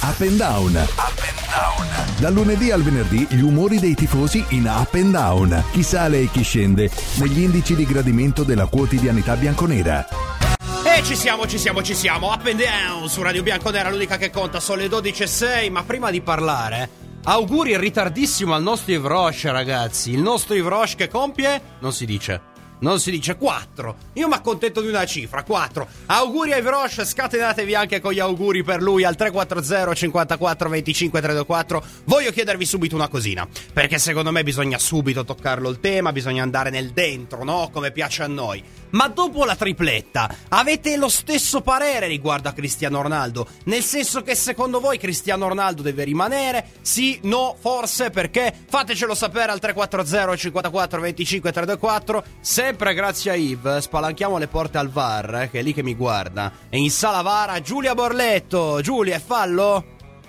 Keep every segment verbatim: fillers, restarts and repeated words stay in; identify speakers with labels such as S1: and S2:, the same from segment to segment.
S1: Up and Down. Up and Down. Dal lunedì al venerdì gli umori dei tifosi in Up and Down. Chi sale e chi scende negli indici di gradimento della quotidianità bianconera.
S2: E ci siamo, ci siamo, ci siamo. Up and Down su Radio Bianconera, l'unica che conta. Sono le dodici e sei. Ma prima di parlare, auguri in ritardissimo al nostro Yves Roche, ragazzi. Il nostro Yves Roche che compie, non si dice Non si dice quattro. Io mi accontento di una cifra, quattro. Auguri a Yves Roche, scatenatevi anche con gli auguri per lui al tre quattro zero cinquantaquattro venticinque trentaquattro. Voglio chiedervi subito una cosina, perché secondo me bisogna subito toccarlo il tema, bisogna andare nel dentro, no? Come piace a noi. Ma dopo la tripletta, avete lo stesso parere riguardo a Cristiano Ronaldo? Nel senso che secondo voi Cristiano Ronaldo deve rimanere? Sì, no, forse, perché? Fatecelo sapere al tre quattro zero cinquantaquattro venticinque trentaquattro. Sempre grazie a Yves spalanchiamo le porte al V A R, eh, che è lì che mi guarda. E in sala V A R Giulia Borletto. Giulia, è fallo?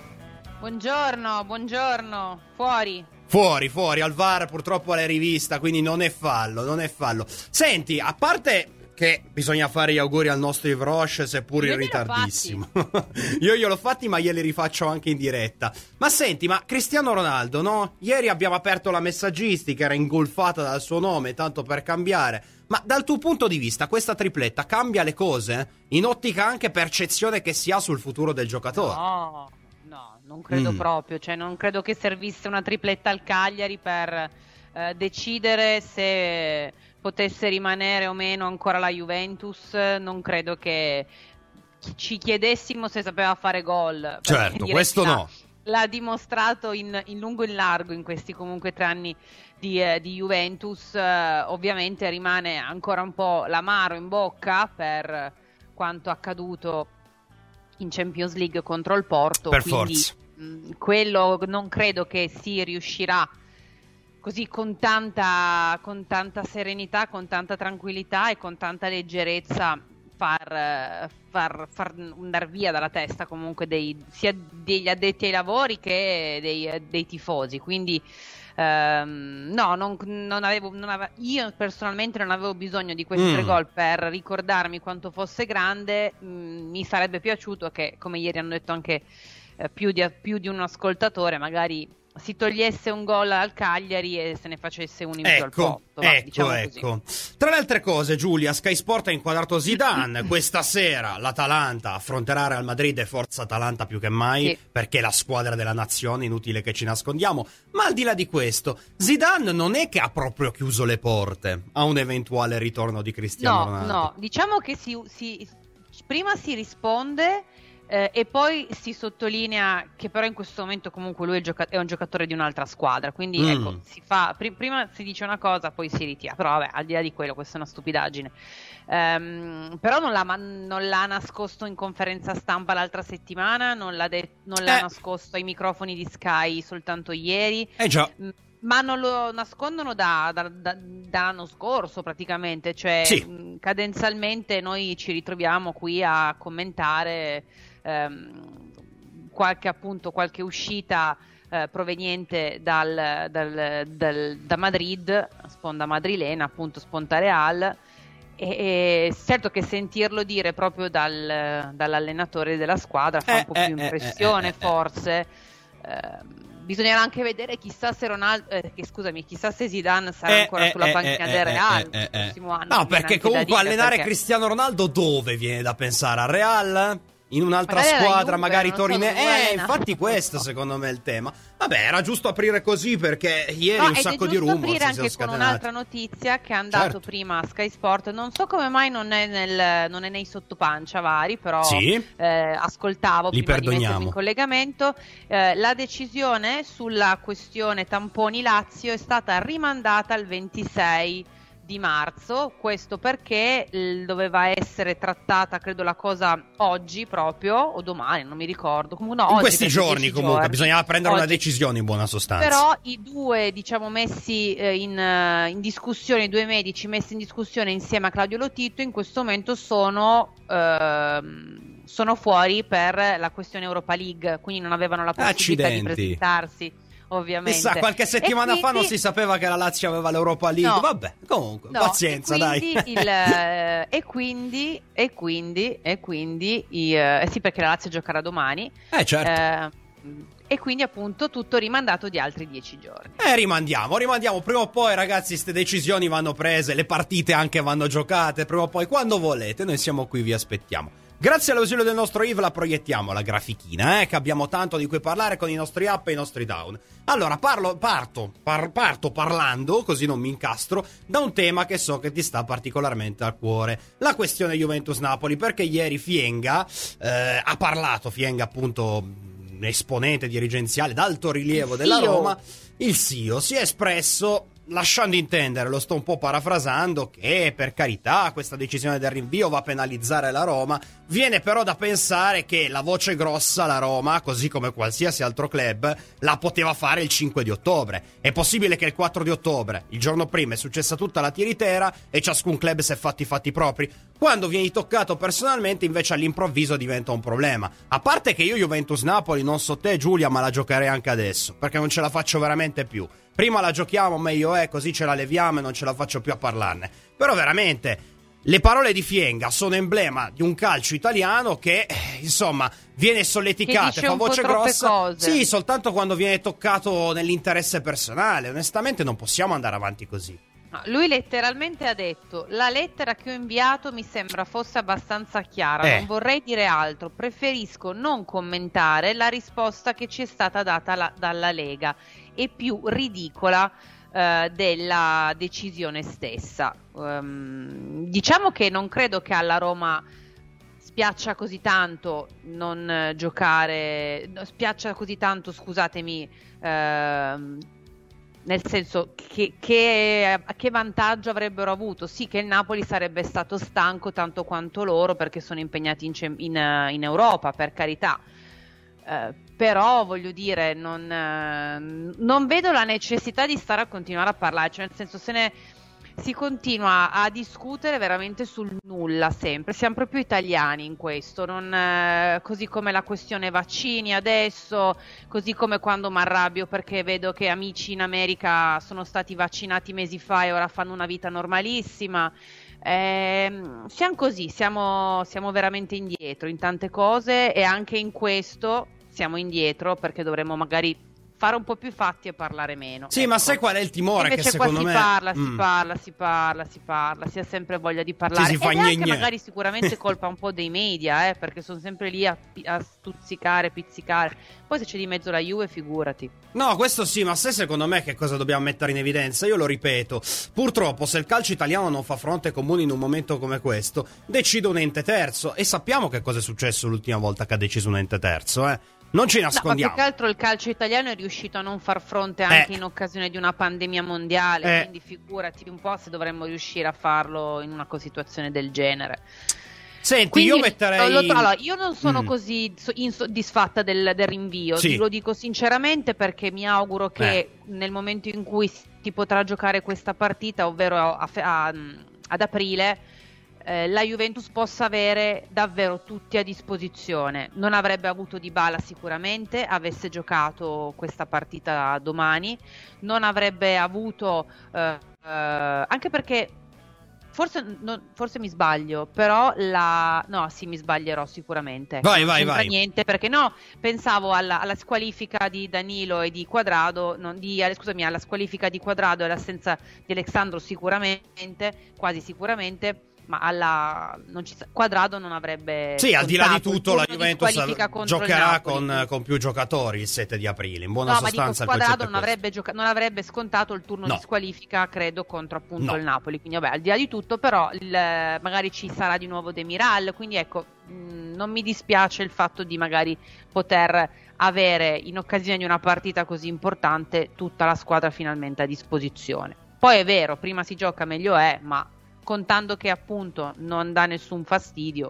S3: Buongiorno, buongiorno. Fuori.
S2: Fuori, fuori, al V A R purtroppo l'hai rivista, quindi non è fallo, non è fallo. Senti, a parte che bisogna fare gli auguri al nostro Yves Roche, seppur in ritardissimo. Io gliel'ho fatti, ma glieli rifaccio anche in diretta. Ma senti, ma Cristiano Ronaldo, no? Ieri abbiamo aperto la messaggistica, era ingolfata dal suo nome, tanto per cambiare. Ma dal tuo punto di vista questa tripletta cambia le cose? In ottica anche percezione che si ha sul futuro del giocatore?
S3: No, no, non credo mm. proprio. Cioè non credo che servisse una tripletta al Cagliari per eh, decidere se potesse rimanere o meno ancora la Juventus. Non credo che ci chiedessimo se sapeva fare gol.
S2: Certo, questo no.
S3: L'ha dimostrato in, in lungo e in largo in questi comunque tre anni di, eh, di Juventus. Eh, ovviamente rimane ancora un po' l'amaro in bocca per quanto accaduto in Champions League contro il Porto.
S2: Per
S3: quindi
S2: forza.
S3: Mh, quello non credo che si riuscirà così con tanta, con tanta serenità, con tanta tranquillità e con tanta leggerezza far, far, far andare via dalla testa comunque dei, sia degli addetti ai lavori che dei, dei tifosi. Quindi ehm, no, non, non avevo, non avevo, io personalmente non avevo bisogno di questi mm. tre gol per ricordarmi quanto fosse grande. Mm, mi sarebbe piaciuto che, come ieri hanno detto anche eh, più, di, più di un ascoltatore, magari si togliesse un gol al Cagliari e se ne facesse uno in più al
S2: ecco,
S3: Porto. Va,
S2: ecco,
S3: diciamo
S2: ecco. Tra le altre cose, Giulia, Sky Sport ha inquadrato Zidane. Questa sera l'Atalanta affronterà Real Madrid e forza Atalanta più che mai, sì, perché è la squadra della nazione, inutile che ci nascondiamo. Ma al di là di questo, Zidane non è che ha proprio chiuso le porte a un eventuale ritorno di Cristiano
S3: no,
S2: Ronaldo.
S3: No, diciamo che si, si, prima si risponde Eh, e poi si sottolinea che però in questo momento comunque lui è, gioca- è un giocatore di un'altra squadra, quindi mm. ecco, si fa pr- prima si dice una cosa, poi si ritira, però vabbè, al di là di quello, questa è una stupidaggine. Um, però non l'ha, non l'ha nascosto in conferenza stampa l'altra settimana, non l'ha, de- non l'ha
S2: eh.
S3: nascosto ai microfoni di Sky soltanto ieri.
S2: Eh già.
S3: Mm. Ma non lo nascondono da, da, da, da l'anno scorso praticamente, cioè
S2: sì.
S3: mh, cadenzalmente noi ci ritroviamo qui a commentare ehm, qualche appunto qualche uscita eh, proveniente dal, dal, dal, da Madrid, sponda madrilena, appunto sponda Real, e, e certo che sentirlo dire proprio dal, dall'allenatore della squadra fa
S2: eh,
S3: un po'
S2: eh,
S3: più
S2: eh,
S3: impressione,
S2: eh, eh,
S3: forse. Eh, Bisognerà anche vedere chissà se Ronaldo, eh, che, scusami, chissà se Zidane sarà
S2: eh,
S3: ancora
S2: eh,
S3: sulla
S2: eh,
S3: panchina
S2: eh,
S3: del Real
S2: eh, eh,
S3: il prossimo anno.
S2: No, perché comunque allenare
S3: perché...
S2: Cristiano Ronaldo dove viene da pensare? A Real? In un'altra
S3: magari
S2: squadra,
S3: Juve,
S2: magari Torino.
S3: So,
S2: eh, infatti questo secondo me è il tema. Vabbè, era giusto aprire così perché ieri
S3: no,
S2: un sacco di rumors
S3: aprire
S2: si
S3: anche
S2: sono
S3: con
S2: scatenati.
S3: un'altra notizia che è andato
S2: certo.
S3: prima a Sky Sport. Non so come mai non è, nel, non è nei sottopancia vari, però
S2: sì?
S3: eh, ascoltavo
S2: Li
S3: prima
S2: perdoniamo.
S3: di mettermi in collegamento. Eh, la decisione sulla questione tamponi Lazio è stata rimandata al ventisei di marzo, questo perché l- doveva essere trattata, credo, la cosa oggi proprio o domani, non mi ricordo, comunque no,
S2: in
S3: oggi,
S2: questi giorni comunque
S3: giorni.
S2: bisognava prendere
S3: oggi.
S2: una decisione in buona sostanza.
S3: Però i due, diciamo, messi eh, in, uh, in discussione, i due medici messi in discussione insieme a Claudio Lotito in questo momento sono uh, sono fuori per la questione Europa League, quindi non avevano la possibilità
S2: Accidenti.
S3: di presentarsi ovviamente.
S2: Chissà, qualche settimana
S3: quindi...
S2: fa non si sapeva che la Lazio aveva l'Europa League.
S3: No,
S2: Vabbè, comunque,
S3: no,
S2: pazienza,
S3: e quindi
S2: dai.
S3: Il, eh, e quindi, e quindi, e quindi, i, eh, sì, perché la Lazio giocherà domani.
S2: Eh, certo.
S3: Eh, e quindi appunto tutto rimandato di altri dieci giorni.
S2: Eh, rimandiamo, rimandiamo. Prima o poi, ragazzi, queste decisioni vanno prese, le partite anche vanno giocate. Prima o poi, quando volete, noi siamo qui, vi aspettiamo. Grazie all'ausilio del nostro Yves la proiettiamo la grafichina, eh, che abbiamo tanto di cui parlare con i nostri up e i nostri down. Allora, parlo, parto, par, parto parlando, così non mi incastro, da un tema che so che ti sta particolarmente al cuore. La questione Juventus-Napoli, perché ieri Fienga eh, ha parlato, Fienga appunto... esponente dirigenziale d'alto rilievo della Roma, il S I O si è espresso lasciando intendere, lo sto un po' parafrasando, che per carità questa decisione del rinvio va a penalizzare la Roma. Viene però da pensare che la voce grossa la Roma, così come qualsiasi altro club, la poteva fare il cinque di ottobre. È possibile che il quattro di ottobre, il giorno prima, è successa tutta la tiritera e ciascun club si è fatti i fatti propri. Quando vieni toccato personalmente, invece, all'improvviso diventa un problema. A parte che io Juventus-Napoli, non so te Giulia, ma la giocherei anche adesso, perché non ce la faccio veramente più. Prima la giochiamo, meglio è, così ce la leviamo e non ce la faccio più a parlarne. Però veramente, le parole di Fienga sono emblema di un calcio italiano che, insomma, viene solleticato, fa voce grossa. Cose. Sì, soltanto quando viene toccato nell'interesse personale. Onestamente non possiamo andare avanti così.
S3: No, lui letteralmente ha detto: la lettera che ho inviato mi sembra fosse abbastanza chiara,
S2: eh.
S3: non vorrei dire altro, preferisco non commentare la risposta che ci è stata data la, dalla Lega, e più ridicola uh, della decisione stessa. Um, diciamo che non credo che alla Roma spiaccia così tanto non uh, giocare, no, spiaccia così tanto, scusatemi, uh, nel senso che, che, che vantaggio avrebbero avuto? Sì, che il Napoli sarebbe stato stanco tanto quanto loro, perché sono impegnati in, in, in Europa, per carità. Uh, però voglio dire, non, uh, non vedo la necessità di stare a continuare a parlare, cioè nel senso, se ne si continua a discutere veramente sul nulla sempre. Siamo proprio italiani in questo, non, uh, così come la questione vaccini adesso, così come quando mi arrabbio perché vedo che amici in America sono stati vaccinati mesi fa e ora fanno una vita normalissima. Eh, siamo così, siamo, siamo veramente indietro in tante cose, e anche in questo siamo indietro, perché dovremmo magari fare un po' più fatti e parlare meno.
S2: Sì,
S3: ecco.
S2: ma sai qual è il timore?
S3: Invece
S2: che secondo
S3: qua
S2: me
S3: si parla,
S2: mm.
S3: si parla, si parla, si parla, si ha sempre voglia di parlare.
S2: Sì, si fa
S3: ed è
S2: gne
S3: anche
S2: gne.
S3: magari sicuramente colpa un po' dei media, eh, perché sono sempre lì a, a stuzzicare, pizzicare. Poi se c'è di mezzo la Juve, figurati.
S2: No, questo sì, ma sai secondo me che cosa dobbiamo mettere in evidenza? Io lo ripeto, purtroppo se il calcio italiano non fa fronte comune in un momento come questo, decide un ente terzo, e sappiamo che cosa è successo l'ultima volta che ha deciso un ente terzo, eh. Non ci nascondiamo.
S3: No, ma più che altro il calcio italiano è riuscito a non far fronte anche
S2: eh.
S3: in occasione di una pandemia mondiale,
S2: eh.
S3: quindi figurati un po' se dovremmo riuscire a farlo in una situazione del genere.
S2: Senti,
S3: quindi,
S2: io metterei...
S3: Lo, allora, io non sono
S2: mm.
S3: così insoddisfatta del, del rinvio,
S2: sì.
S3: lo dico sinceramente, perché mi auguro che
S2: eh.
S3: nel momento in cui si potrà giocare questa partita, ovvero a, a, ad aprile, Eh, la Juventus possa avere davvero tutti a disposizione. Non avrebbe avuto Dybala sicuramente, avesse giocato questa partita domani, non avrebbe avuto eh, eh, anche perché forse, non, forse mi sbaglio, però la no sì mi sbaglierò sicuramente.
S2: Vai
S3: non
S2: vai
S3: c'entra
S2: vai.
S3: niente, perché no, pensavo alla, alla squalifica di Danilo e di Quadrado, non, di, scusami, alla squalifica di Quadrado e all'assenza di Alexandro sicuramente, quasi sicuramente. Ma alla non ci, Quadrado non avrebbe.
S2: Sì, al di là di tutto, la Juventus
S3: di
S2: giocherà con, con più giocatori il sette di aprile. In buona
S3: no,
S2: sostanza,
S3: ma dico, Quadrado non avrebbe, gioca- non avrebbe scontato il turno
S2: no.
S3: di squalifica, credo, contro appunto
S2: no.
S3: il Napoli. Quindi, vabbè, al di là di tutto, però, il, magari ci sarà di nuovo Demiral. Quindi, ecco, mh, non mi dispiace il fatto di magari poter avere, in occasione di una partita così importante, tutta la squadra finalmente a disposizione. Poi è vero, prima si gioca meglio è, ma contando che appunto non dà nessun fastidio.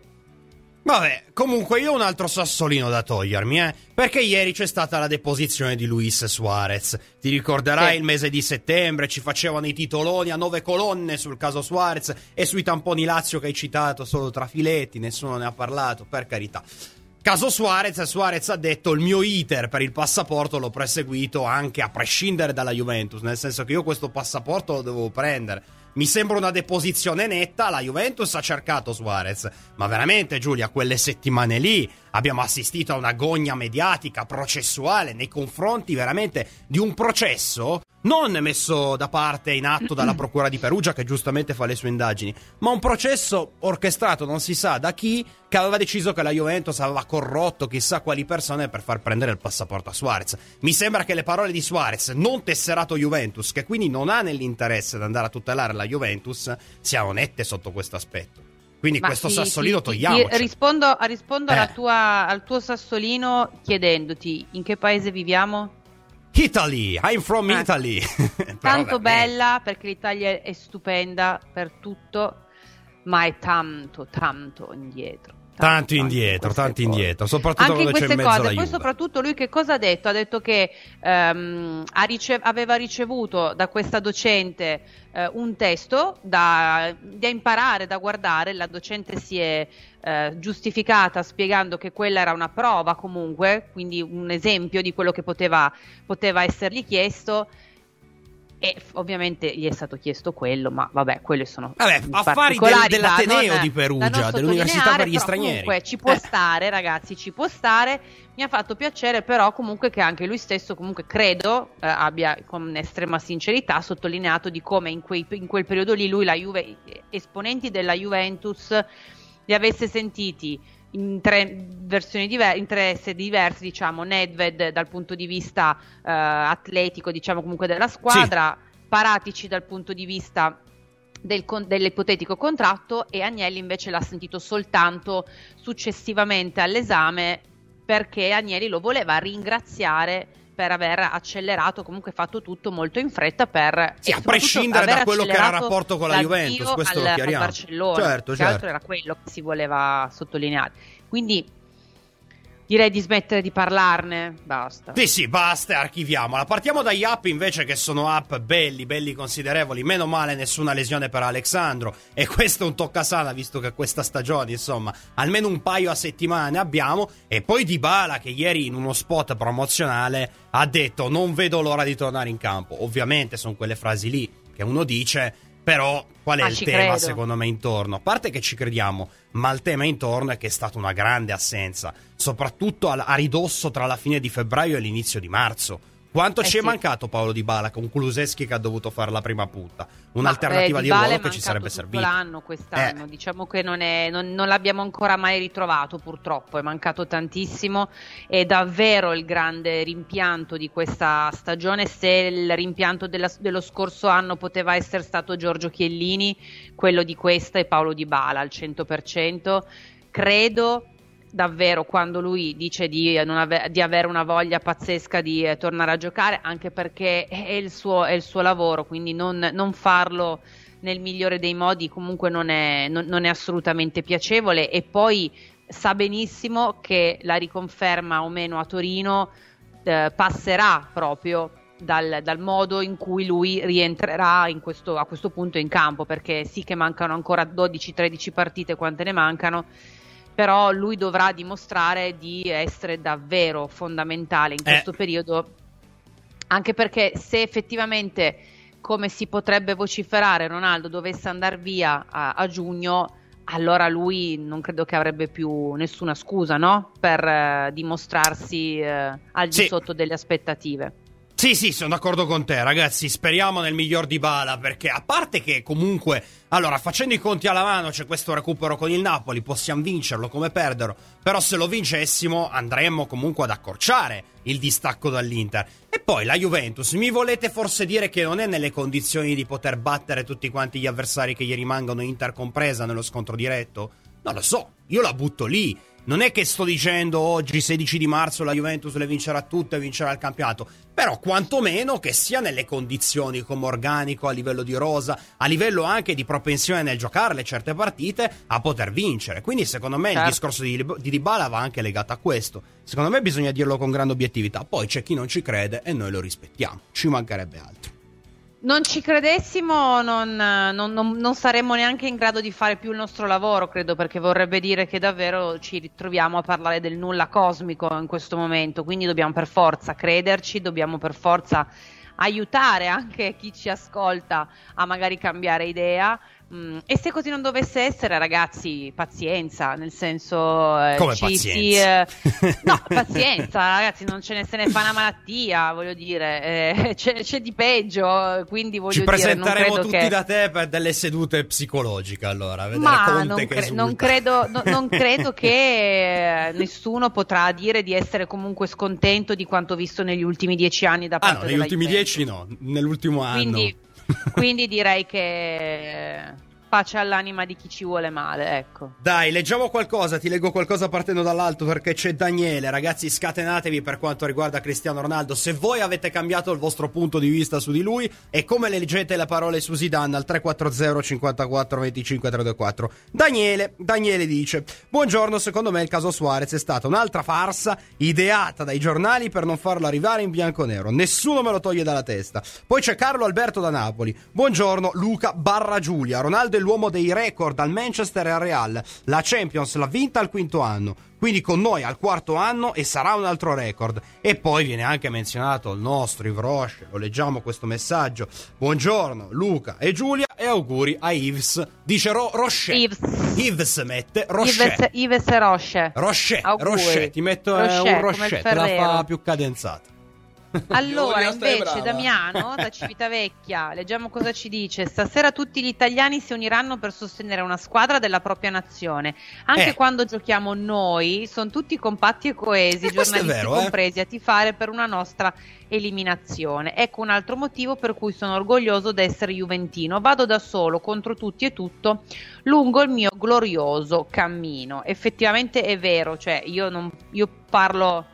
S2: Vabbè, comunque io ho un altro sassolino da togliermi, eh, perché ieri c'è stata la deposizione di Luis Suarez. Ti ricorderai, sì. Il mese di settembre ci facevano i titoloni a nove colonne sul caso Suarez e sui tamponi Lazio che hai citato solo tra filetti, nessuno ne ha parlato, per carità. Caso Suarez, Suarez ha detto il mio iter per il passaporto l'ho proseguito anche a prescindere dalla Juventus, nel senso che io questo passaporto lo dovevo prendere. Mi sembra una deposizione netta, la Juventus ha cercato Suarez, ma veramente Giulia, quelle settimane lì abbiamo assistito a una gogna mediatica, processuale, nei confronti veramente di un processo non messo da parte in atto dalla Procura di Perugia, che giustamente fa le sue indagini, ma un processo orchestrato non si sa da chi, che aveva deciso che la Juventus aveva corrotto chissà quali persone per far prendere il passaporto a Suarez. Mi sembra che le parole di Suarez, non tesserato Juventus, che quindi non ha nell'interesse di andare a tutelare la Juventus, siano nette sotto questo aspetto. Quindi Ma questo sì, Sassolino sì, togliamoci.
S3: Sì, rispondo rispondo
S2: eh.
S3: alla tua, al tuo Sassolino chiedendoti in che paese viviamo?
S2: Italy, I'm from
S3: eh.
S2: Italy.
S3: Tanto bella, perché l'Italia è stupenda per tutto, ma è tanto, tanto indietro. Tanto,
S2: tanto indietro, tanto indietro, soprattutto
S3: anche
S2: quando
S3: in
S2: c'è in
S3: queste
S2: mezzo
S3: cose.
S2: la
S3: Poi
S2: Juve.
S3: soprattutto lui che cosa ha detto? Ha detto che um, ha ricev- aveva ricevuto da questa docente uh, un testo da, da imparare, da guardare. La docente si è uh, giustificata spiegando che quella era una prova comunque, quindi un esempio di quello che poteva, poteva essergli chiesto. E ovviamente gli è stato chiesto quello, ma vabbè, quelli sono
S2: vabbè, affari del, dell'Ateneo
S3: non,
S2: di Perugia, dell'Università per gli stranieri.
S3: Comunque ci può
S2: eh.
S3: stare, ragazzi, ci può stare. Mi ha fatto piacere però comunque che anche lui stesso, comunque credo, eh, abbia con estrema sincerità sottolineato di come in, quei, in quel periodo lì lui, la Juve, esponenti della Juventus, li avesse sentiti in tre versioni diverse, in tre sedi diverse, diciamo. Nedved dal punto di vista uh, atletico, diciamo, comunque della squadra, sì. Paratici dal punto di vista del con- dell'ipotetico contratto, e Agnelli invece l'ha sentito soltanto successivamente all'esame, perché Agnelli lo voleva ringraziare per aver accelerato, comunque fatto tutto molto in fretta per,
S2: sì, a prescindere da quello che era il rapporto con la Juventus, questo
S3: al,
S2: lo chiariamo.
S3: al Barcellona,
S2: certo,
S3: che
S2: certo.
S3: altro era quello che si voleva sottolineare. Quindi direi di smettere di parlarne, basta.
S2: Sì, sì, basta, archiviamola. Partiamo dagli up invece, che sono up belli, belli considerevoli. Meno male nessuna lesione per Alexandro, e questo è un toccasana, visto che questa stagione, insomma, almeno un paio a settimane abbiamo. E poi Dybala, che ieri in uno spot promozionale ha detto non vedo l'ora di tornare in campo. Ovviamente sono quelle frasi lì che uno dice, però qual è
S3: ah,
S2: il tema
S3: credo.
S2: secondo me intorno? A parte che ci crediamo, ma il tema intorno è che è stata una grande assenza, soprattutto a, a ridosso tra la fine di febbraio e l'inizio di marzo. Quanto
S3: eh
S2: ci è
S3: sì.
S2: mancato Paolo Dybala con Kulusevski che ha dovuto fare la prima punta? Un'alternativa
S3: Ma, eh,
S2: di ruolo che ci sarebbe servita.
S3: L'anno quest'anno,
S2: eh.
S3: diciamo che non, è, non, non l'abbiamo ancora mai ritrovato, purtroppo è mancato tantissimo. È davvero il grande rimpianto di questa stagione. Se il rimpianto della, dello scorso anno poteva essere stato Giorgio Chiellini, quello di questa è Paolo Dybala al cento per cento. Credo davvero, quando lui dice di, non ave- di avere una voglia pazzesca di eh, tornare a giocare, anche perché è il suo, è il suo lavoro, quindi non, non farlo nel migliore dei modi comunque non è, non, non è assolutamente piacevole. E poi sa benissimo che la riconferma o meno a Torino eh, passerà proprio dal, dal modo in cui lui rientrerà in questo, a questo punto in campo, perché sì che mancano ancora dodici tredici partite, quante ne mancano, però lui dovrà dimostrare di essere davvero fondamentale in questo
S2: eh.
S3: periodo, anche perché se effettivamente, come si potrebbe vociferare, Ronaldo dovesse andare via a, a giugno, allora lui non credo che avrebbe più nessuna scusa, no? Per eh, dimostrarsi eh, al di
S2: sì.
S3: sotto delle aspettative.
S2: Sì, sì, sono d'accordo con te, ragazzi. Speriamo nel miglior Dybala, perché a parte che comunque, allora, facendo i conti alla mano, c'è questo recupero con il Napoli, possiamo vincerlo come perderlo, però se lo vincessimo andremmo comunque ad accorciare il distacco dall'Inter. E poi la Juventus, mi volete forse dire che non è nelle condizioni di poter battere tutti quanti gli avversari che gli rimangono, Inter compresa, nello scontro diretto? Non lo so, io la butto lì. Non è che sto dicendo oggi, sedici di marzo, la Juventus le vincerà tutte e vincerà il campionato, però quantomeno che sia nelle condizioni come organico, a livello di rosa, a livello anche di propensione nel giocarle certe partite, a poter vincere. Quindi secondo me certo. il discorso di, di Dybala va anche legato a questo. Secondo me bisogna dirlo con grande obiettività, poi c'è chi non ci crede e noi lo rispettiamo, ci mancherebbe altro.
S3: non ci credessimo non, non, non, non saremmo neanche in grado di fare più il nostro lavoro, credo, perché vorrebbe dire che davvero ci ritroviamo a parlare del nulla cosmico in questo momento, quindi dobbiamo per forza crederci, dobbiamo per forza aiutare anche chi ci ascolta a magari cambiare idea. Mm, e se così non dovesse essere, ragazzi, pazienza, nel senso eh,
S2: come
S3: ci,
S2: pazienza?
S3: Si, eh, no, pazienza, ragazzi, non ce ne se ne fa una malattia, voglio dire, eh, c'è, c'è di peggio, quindi voglio
S2: ci
S3: dire,
S2: presenteremo
S3: non credo
S2: tutti
S3: che...
S2: da te per delle sedute psicologiche, allora, a vedere
S3: Ma
S2: Conte
S3: non,
S2: che
S3: cre-
S2: esulta.
S3: non credo, no, non credo che eh, nessuno potrà dire di essere comunque scontento di quanto visto negli ultimi dieci anni da
S2: Ah
S3: parte
S2: no, negli
S3: della
S2: ultimi
S3: Juventus.
S2: dieci no, nell'ultimo anno.
S3: Quindi, quindi direi che pace all'anima di chi ci vuole male, ecco.
S2: Dai, leggiamo qualcosa, ti leggo qualcosa partendo dall'alto perché c'è Daniele. Ragazzi, scatenatevi per quanto riguarda Cristiano Ronaldo. Se voi avete cambiato il vostro punto di vista su di lui e come le leggete le parole su Zidane al tre quattro zero cinquantaquattro venticinque trecentoquarantaquattro. Daniele, Daniele dice: buongiorno, secondo me il caso Suarez è stata un'altra farsa ideata dai giornali per non farlo arrivare in bianconero. Nessuno me lo toglie dalla testa. Poi c'è Carlo Alberto da Napoli. Buongiorno Luca barra Giulia. Ronaldo è l'uomo dei record al Manchester e al Real. La Champions l'ha vinta al quinto anno, quindi con noi al quarto anno e sarà un altro record. E poi viene anche menzionato il nostro Ivroche, lo leggiamo questo messaggio. Buongiorno Luca e Giulia e auguri a Yves. Dice Ro- Rocher.
S3: Yves.
S2: Yves mette Rocher.
S3: Yves, Yves e Roche.
S2: Rocher,
S3: Auguri.
S2: Rocher, ti metto eh,
S3: Rocher,
S2: un
S3: come il
S2: Rocher, te la
S3: Ferrero.
S2: fa più cadenzata.
S3: Allora,
S4: Giulia, stai
S3: invece,
S4: brava.
S3: Damiano da Civitavecchia, leggiamo cosa ci dice. Stasera tutti gli italiani si uniranno per sostenere una squadra della propria nazione. Anche
S2: Eh.
S3: quando giochiamo noi, sono tutti compatti e coesi,
S2: E questo è
S3: giornalisti
S2: vero, eh.
S3: compresi, a tifare per una nostra eliminazione. Ecco un altro motivo per cui sono orgoglioso d'essere juventino. Vado da solo contro tutti e tutto lungo il mio glorioso cammino. Effettivamente è vero, cioè io non io parlo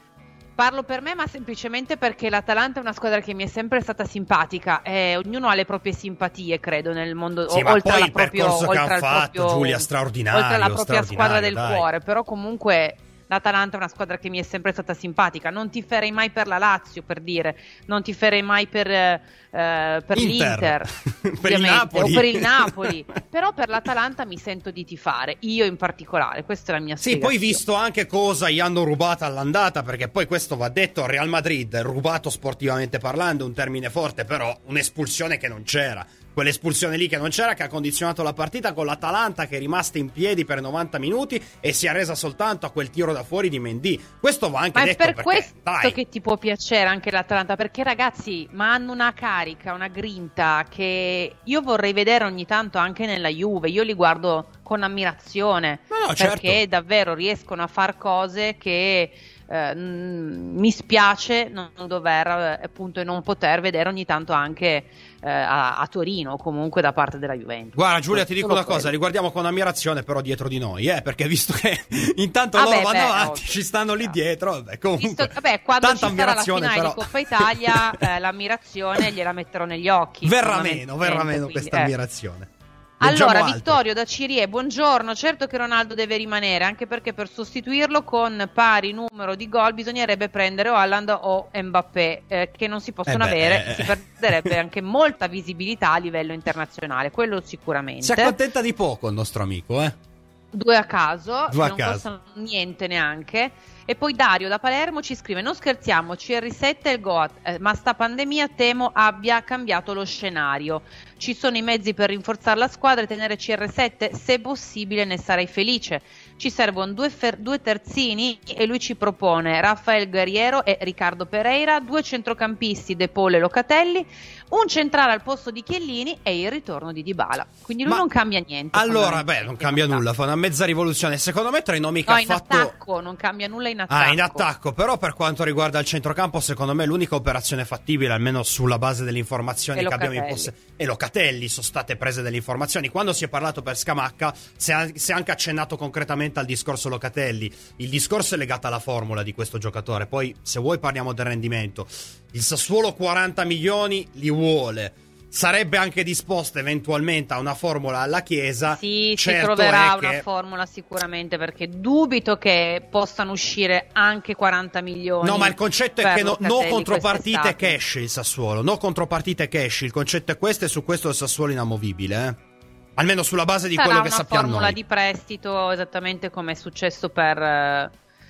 S3: Parlo per me, ma semplicemente perché l'Atalanta è una squadra che mi è sempre stata simpatica e ognuno ha le proprie simpatie, credo, nel mondo,
S2: Sì,
S3: o-
S2: ma
S3: oltre
S2: poi
S3: alla
S2: il
S3: proprio,
S2: percorso che
S3: oltre
S2: hanno
S3: al
S2: fatto,
S3: proprio-
S2: Giulia, straordinario,
S3: oltre alla propria squadra del
S2: straordinario, dai.
S3: cuore, però comunque l'Atalanta è una squadra che mi è sempre stata simpatica. Non tiferei mai per la Lazio, per dire, non tiferei mai per, eh, per
S2: Inter.
S3: l'Inter,
S2: Per il
S3: ovviamente,
S2: Napoli.
S3: o per il Napoli, però per l'Atalanta mi sento di tifare, io in particolare, questa è la mia
S2: Sì, poi
S3: spiegazione.
S2: visto anche cosa gli hanno rubato all'andata, perché poi questo va detto, Real Madrid, rubato sportivamente parlando, un termine forte, però un'espulsione che non c'era. Quell'espulsione lì che non c'era, che ha condizionato la partita, con l'Atalanta che è rimasta in piedi per novanta minuti e si è resa soltanto a quel tiro da fuori di Mendy. Questo va anche
S3: Ma è
S2: detto
S3: per
S2: perché,
S3: questo
S2: dai,
S3: che ti può piacere anche l'Atalanta, perché ragazzi, ma hanno una carica, una grinta che io vorrei vedere ogni tanto anche nella Juve. Io li guardo con ammirazione,
S2: No, no,
S3: perché
S2: certo.
S3: davvero riescono a far cose che eh, mh, mi spiace non dover eh, appunto e non poter vedere ogni tanto anche eh, a, a Torino, o comunque da parte della Juventus.
S2: Guarda Giulia, ti dico
S3: Solo
S2: una cosa,
S3: quello.
S2: li guardiamo con ammirazione però dietro di noi, eh, perché visto che intanto
S3: Vabbè,
S2: loro vanno
S3: beh,
S2: avanti,
S3: ovvio.
S2: ci stanno lì dietro, vabbè, comunque,
S3: Visto, vabbè, quando
S2: tanta
S3: ci sarà la
S2: ammirazione
S3: finale
S2: però.
S3: di Coppa Italia, eh, l'ammirazione gliela metterò negli occhi.
S2: Verrà meno, verrà
S3: fondamentalmente,
S2: meno
S3: quindi,
S2: questa
S3: eh.
S2: ammirazione. Leggiamo
S3: Allora,
S2: altro.
S3: Vittorio da Cirie, buongiorno. Certo che Ronaldo deve rimanere, anche perché per sostituirlo con pari numero di gol bisognerebbe prendere o Haaland o Mbappé, eh, che non si possono
S2: Eh beh,
S3: avere,
S2: eh.
S3: si perderebbe anche molta visibilità a livello internazionale, quello sicuramente.
S2: Si accontenta di poco il nostro amico, eh.
S3: Due a caso,
S2: Due a
S3: non
S2: caso.
S3: costano niente neanche. E poi Dario da Palermo ci scrive: non scherziamo, C R sette è il Goat, eh, ma sta pandemia temo abbia cambiato lo scenario. Ci sono i mezzi per rinforzare la squadra e tenere C R sette? Se possibile ne sarei felice. Ci servono due, fer- due terzini e lui ci propone Rafael Guerriero e Riccardo Pereira, due centrocampisti De Paul e Locatelli, un centrale al posto di Chiellini e il ritorno di Dybala. Quindi lui
S2: Ma
S3: non cambia niente.
S2: Allora, beh, non
S3: fondamentalmente,
S2: cambia
S3: in attacco.
S2: nulla, fa una mezza rivoluzione. Secondo me tra i nomi che
S3: No,
S2: ha
S3: in
S2: fatto
S3: attacco, non cambia nulla in attacco.
S2: Ah, in attacco, però per quanto riguarda il centrocampo, secondo me l'unica operazione fattibile, almeno sulla base delle informazioni
S3: E
S2: che abbiamo in
S3: Locatelli.
S2: possesso, e Locatelli, sono state prese delle informazioni. Quando si è parlato per Scamacca, si è, si è anche accennato concretamente al discorso Locatelli. Il discorso è legato alla formula di questo giocatore. Poi, se vuoi, parliamo del rendimento. Il Sassuolo quaranta milioni li vuole. sarebbe anche disposta eventualmente a una formula alla Chiesa.
S3: Sì,
S2: certo
S3: si troverà
S2: che...
S3: una formula sicuramente, perché dubito che possano uscire anche quaranta milioni.
S2: No, ma il concetto è che no, no contropartite
S3: quest'estate.
S2: cash il Sassuolo, no contropartite cash, il concetto è questo e su questo il Sassuolo è inamovibile, eh? Almeno sulla base di
S3: Sarà
S2: quello che sappiamo
S3: noi. Sarà una formula
S2: noi.
S3: di prestito, esattamente come è successo per...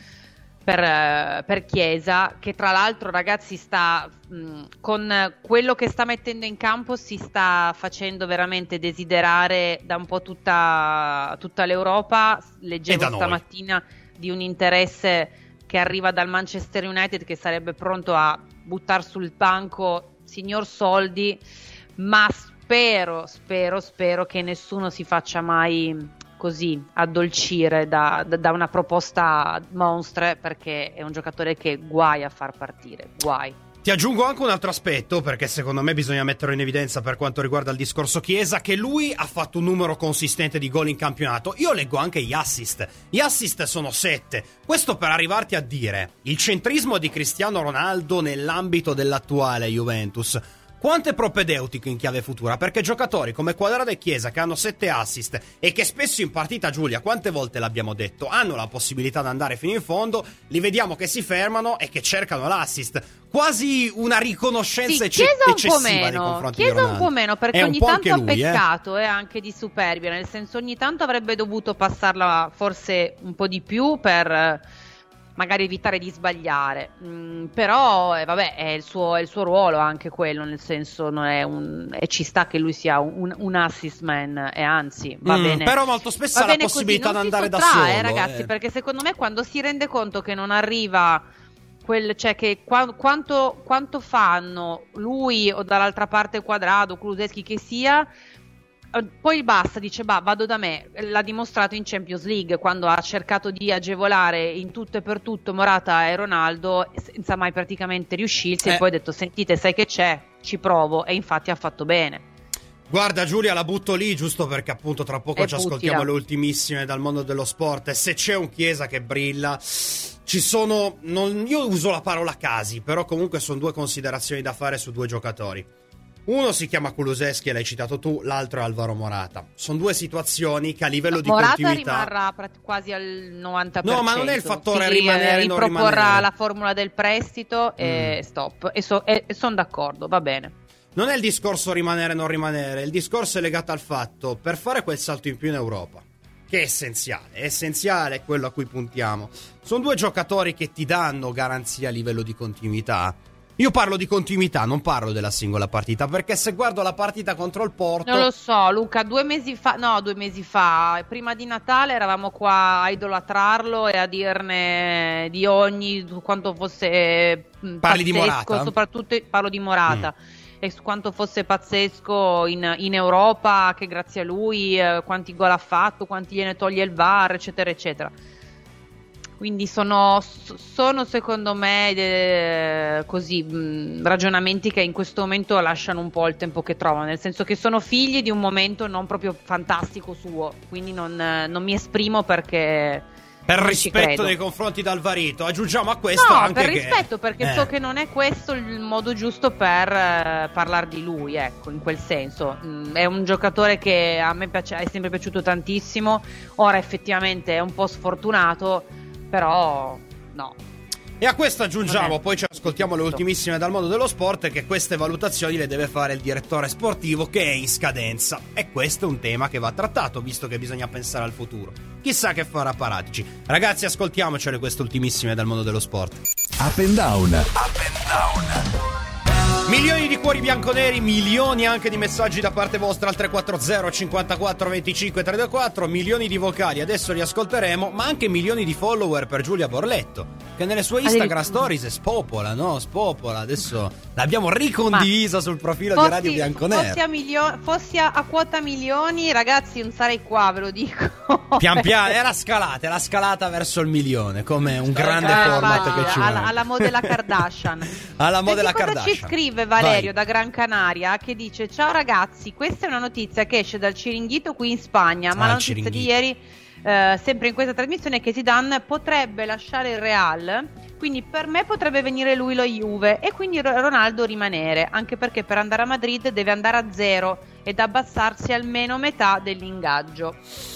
S3: Per, per Chiesa, che tra l'altro, ragazzi, sta mh, con quello che sta mettendo in campo si sta facendo veramente desiderare da un po' tutta, tutta l'Europa. Leggevo stamattina di un interesse che arriva dal Manchester United, che sarebbe pronto a buttare sul banco signor soldi, ma spero, spero, spero che nessuno si faccia mai così addolcire da, da, da una proposta monstre, perché è un giocatore che guai a far partire, guai.
S2: Ti aggiungo anche un altro aspetto, perché secondo me bisogna metterlo in evidenza per quanto riguarda il discorso Chiesa, che lui ha fatto un numero consistente di gol in campionato. Io leggo anche gli assist. Gli assist sono sette. Questo per arrivarti a dire il centrismo di Cristiano Ronaldo nell'ambito dell'attuale Juventus quanto è propedeutico in chiave futura, perché giocatori come Quadrado e Chiesa, che hanno sette assist e che spesso in partita, Giulia, quante volte l'abbiamo detto, hanno la possibilità di andare fino in fondo, li vediamo che si fermano e che cercano l'assist. Quasi una riconoscenza
S3: sì,
S2: ecce- eccessiva
S3: un po' meno,
S2: nei confronti
S3: Chiesa
S2: di Ronaldo.
S3: un po' meno, perché
S2: è
S3: ogni tanto ha peccato
S2: eh.
S3: eh, anche di superbia, nel senso ogni tanto avrebbe dovuto passarla forse un po' di più per magari evitare di sbagliare, mm, però eh, vabbè è il, suo, è il suo ruolo anche quello, nel senso non è un, e ci sta che lui sia un, un assist man, e anzi va mm, bene,
S2: però molto spesso ha la possibilità di andare da solo,
S3: eh, ragazzi,
S2: eh.
S3: perché secondo me quando si rende conto che non arriva quel, cioè che qua, quanto, quanto fanno lui o dall'altra parte Quadrado, Kulusevski che sia, poi basta, dice bah, vado da me. L'ha dimostrato in Champions League, quando ha cercato di agevolare in tutto e per tutto Morata e Ronaldo senza mai praticamente riuscirsi, eh. E poi ha detto sentite, sai che c'è, ci provo, e infatti ha fatto bene.
S2: Guarda Giulia, la butto lì giusto perché appunto tra poco
S3: e
S2: ci
S3: buttila.
S2: Ascoltiamo le ultimissime dal mondo dello sport, e se c'è un Chiesa che brilla ci sono, non, io uso la parola casi, però comunque sono due considerazioni da fare su due giocatori. Uno si chiama Kulusevski e l'hai citato tu, l'altro è Alvaro Morata. Sono due situazioni che a livello di
S3: Morata
S2: continuità
S3: rimarrà quasi al novanta per cento.
S2: No, ma non è il fattore
S3: si
S2: rimanere, non
S3: riproporrà
S2: rimanere.
S3: La formula del prestito e mm. stop. E, so, e, e sono d'accordo, va bene.
S2: Non è il discorso rimanere non rimanere, il discorso è legato al fatto, per fare quel salto in più in Europa, che è essenziale, è essenziale, è quello a cui puntiamo. Sono due giocatori che ti danno garanzia a livello di continuità. Io parlo di continuità, non parlo della singola partita, perché se guardo la partita contro il Porto...
S3: Non lo so, Luca, due mesi fa, no, due mesi fa, prima di Natale eravamo qua a idolatrarlo e a dirne di ogni, su quanto fosse
S2: Parli
S3: pazzesco,
S2: di Morata?
S3: Soprattutto parlo di Morata.
S2: Mm.
S3: E su quanto fosse pazzesco in, in Europa, che grazie a lui eh, quanti gol ha fatto, quanti gliene toglie il V A R, eccetera, eccetera. Quindi sono, sono secondo me eh, così mh, ragionamenti che in questo momento lasciano un po' il tempo che trovano, nel senso che sono figli di un momento non proprio fantastico suo, quindi non, non mi esprimo perché
S2: per
S3: non
S2: rispetto nei confronti d'Alvarito. Aggiungiamo a questo
S3: no,
S2: anche
S3: per
S2: che...
S3: rispetto, perché
S2: eh.
S3: so che non è questo il modo giusto per eh, parlare di lui, ecco, in quel senso. Mm, è un giocatore che a me piace, è sempre piaciuto tantissimo, ora effettivamente è un po' sfortunato, però no.
S2: E a questo aggiungiamo, poi ci ascoltiamo le ultimissime dal mondo dello sport, che queste valutazioni le deve fare il direttore sportivo, che è in scadenza. E questo è un tema che va trattato, visto che bisogna pensare al futuro. Chissà che farà Paratici. Ragazzi, ascoltiamocele queste ultimissime dal mondo dello sport.
S1: Up and down.
S2: Up and down. Milioni di cuori bianconeri, milioni anche di messaggi da parte vostra al tre quattro zero cinquantaquattro venticinque trecentoquarantaquattro, milioni di vocali, adesso li ascolteremo, ma anche milioni di follower per Giulia Borletto, che nelle sue Instagram stories spopola, no? Spopola, adesso l'abbiamo ricondivisa ma sul profilo
S3: fossi,
S2: di Radio Bianconero.
S3: Fossi a, milio- fossi a, a quota milioni, ragazzi, non sarei qua, ve lo dico.
S2: Pian piano, era scalata, era scalata verso il milione, come un grande
S3: eh,
S2: format
S3: infatti,
S2: che ci
S3: alla,
S2: vuole.
S3: alla modella Kardashian.
S2: Alla modella
S3: cosa
S2: Kardashian.
S3: Ci scrive Valerio
S2: Vai.
S3: da Gran Canaria, che dice: ciao ragazzi, questa è una notizia che esce dal Ciringhito qui in Spagna, ma
S2: ah,
S3: la notizia di ieri eh, sempre in questa trasmissione, che Zidane potrebbe lasciare il Real, quindi per me potrebbe venire lui lo Juve e quindi Ronaldo rimanere, anche perché per andare a Madrid deve andare a zero ed abbassarsi almeno metà dell'ingaggio.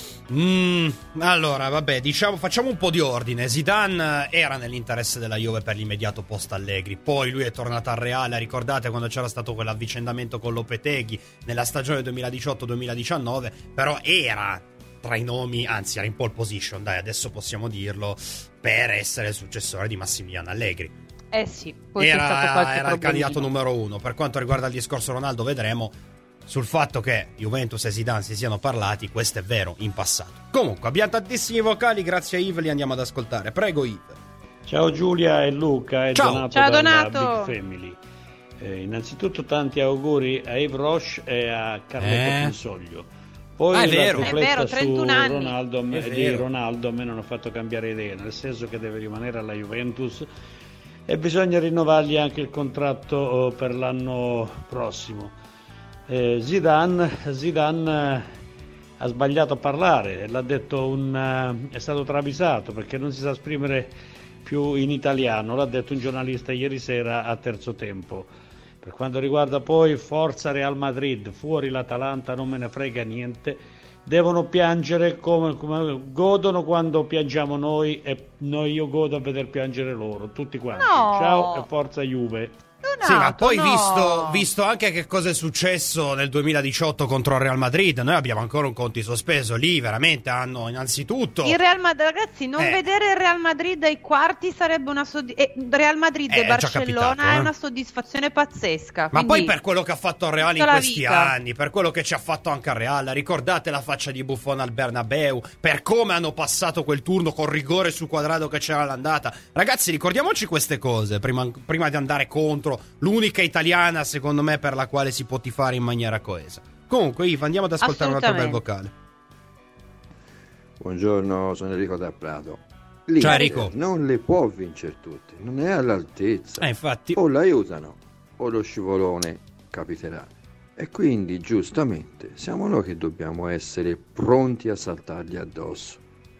S2: Mm, allora, vabbè, diciamo, facciamo un po' di ordine. Zidane era nell'interesse della Juve per l'immediato post Allegri. Poi lui è tornato al Reale. Ricordate quando c'era stato quell'avvicendamento con Lopetegui nella stagione duemiladiciotto duemiladiciannove? Però era tra i nomi, anzi era in pole position, dai, adesso possiamo dirlo, per essere il successore di Massimiliano Allegri.
S3: Eh sì, poi
S2: era,
S3: c'è stato qualche
S2: era il candidato
S3: problemino.
S2: numero uno. Per quanto riguarda il discorso Ronaldo, vedremo. Sul fatto che Juventus e Zidane si siano parlati, questo è vero, in passato. Comunque, abbiamo tantissimi vocali, grazie a Yves, li andiamo ad ascoltare. Prego Yves.
S4: Ciao Giulia e Luca e
S2: Ciao.
S4: Donato,
S3: Ciao,
S4: dalla
S3: Donato.
S4: Big Family. Eh, innanzitutto tanti auguri a Yves Roche e a Carletto
S2: Eh.
S4: Pinsoglio. Poi
S2: Ah, è
S4: la
S2: vero.
S4: tripletta
S3: È vero,
S4: su
S3: trentuno anni.
S4: Ronaldo,
S2: È
S4: di
S2: vero.
S4: Ronaldo a me non ha fatto cambiare idea, nel senso che deve rimanere alla Juventus e bisogna rinnovargli anche il contratto per l'anno prossimo. Eh, Zidane, Zidane eh, ha sbagliato a parlare, l'ha detto un, eh, è stato travisato perché non si sa esprimere più in italiano, l'ha detto un giornalista ieri sera a terzo tempo. Per quanto riguarda poi Forza Real Madrid, fuori l'Atalanta non me ne frega niente, devono piangere come, come godono quando piangiamo noi e noi io godo a veder piangere loro, tutti quanti.
S3: No.
S4: Ciao e forza Juve.
S3: Donato,
S2: Sì, ma poi
S3: no.
S2: visto, visto anche che cosa è successo nel duemiladiciotto contro il Real Madrid, noi abbiamo ancora un conto in sospeso. Lì veramente hanno innanzitutto
S3: Il Real Madrid, ragazzi, non
S2: Eh.
S3: vedere il Real Madrid ai quarti sarebbe una soddisfazione. Real Madrid
S2: Eh,
S3: e
S2: è già
S3: Barcellona
S2: capitato, eh.
S3: è una soddisfazione pazzesca.
S2: Ma
S3: quindi-
S2: poi per quello che ha fatto il Real in
S3: tutta la
S2: questi
S3: vita.
S2: anni, per quello che ci ha fatto anche al Real, ricordate la faccia di Buffon al Bernabeu, per come hanno passato quel turno con rigore sul quadrato che c'era all'andata. Ragazzi, ricordiamoci queste cose prima, prima di andare contro l'unica italiana, secondo me, per la quale si può tifare in maniera coesa. Comunque, Iva, andiamo ad ascoltare un altro bel vocale.
S5: Buongiorno, sono Enrico da Prato.
S2: Ciao,
S5: L'Inter
S2: Enrico.
S5: non le può vincere tutte, non è all'altezza.
S2: Eh, infatti.
S5: O l'aiutano o lo scivolone capiterà. E quindi, giustamente, siamo noi che dobbiamo essere pronti a saltargli addosso.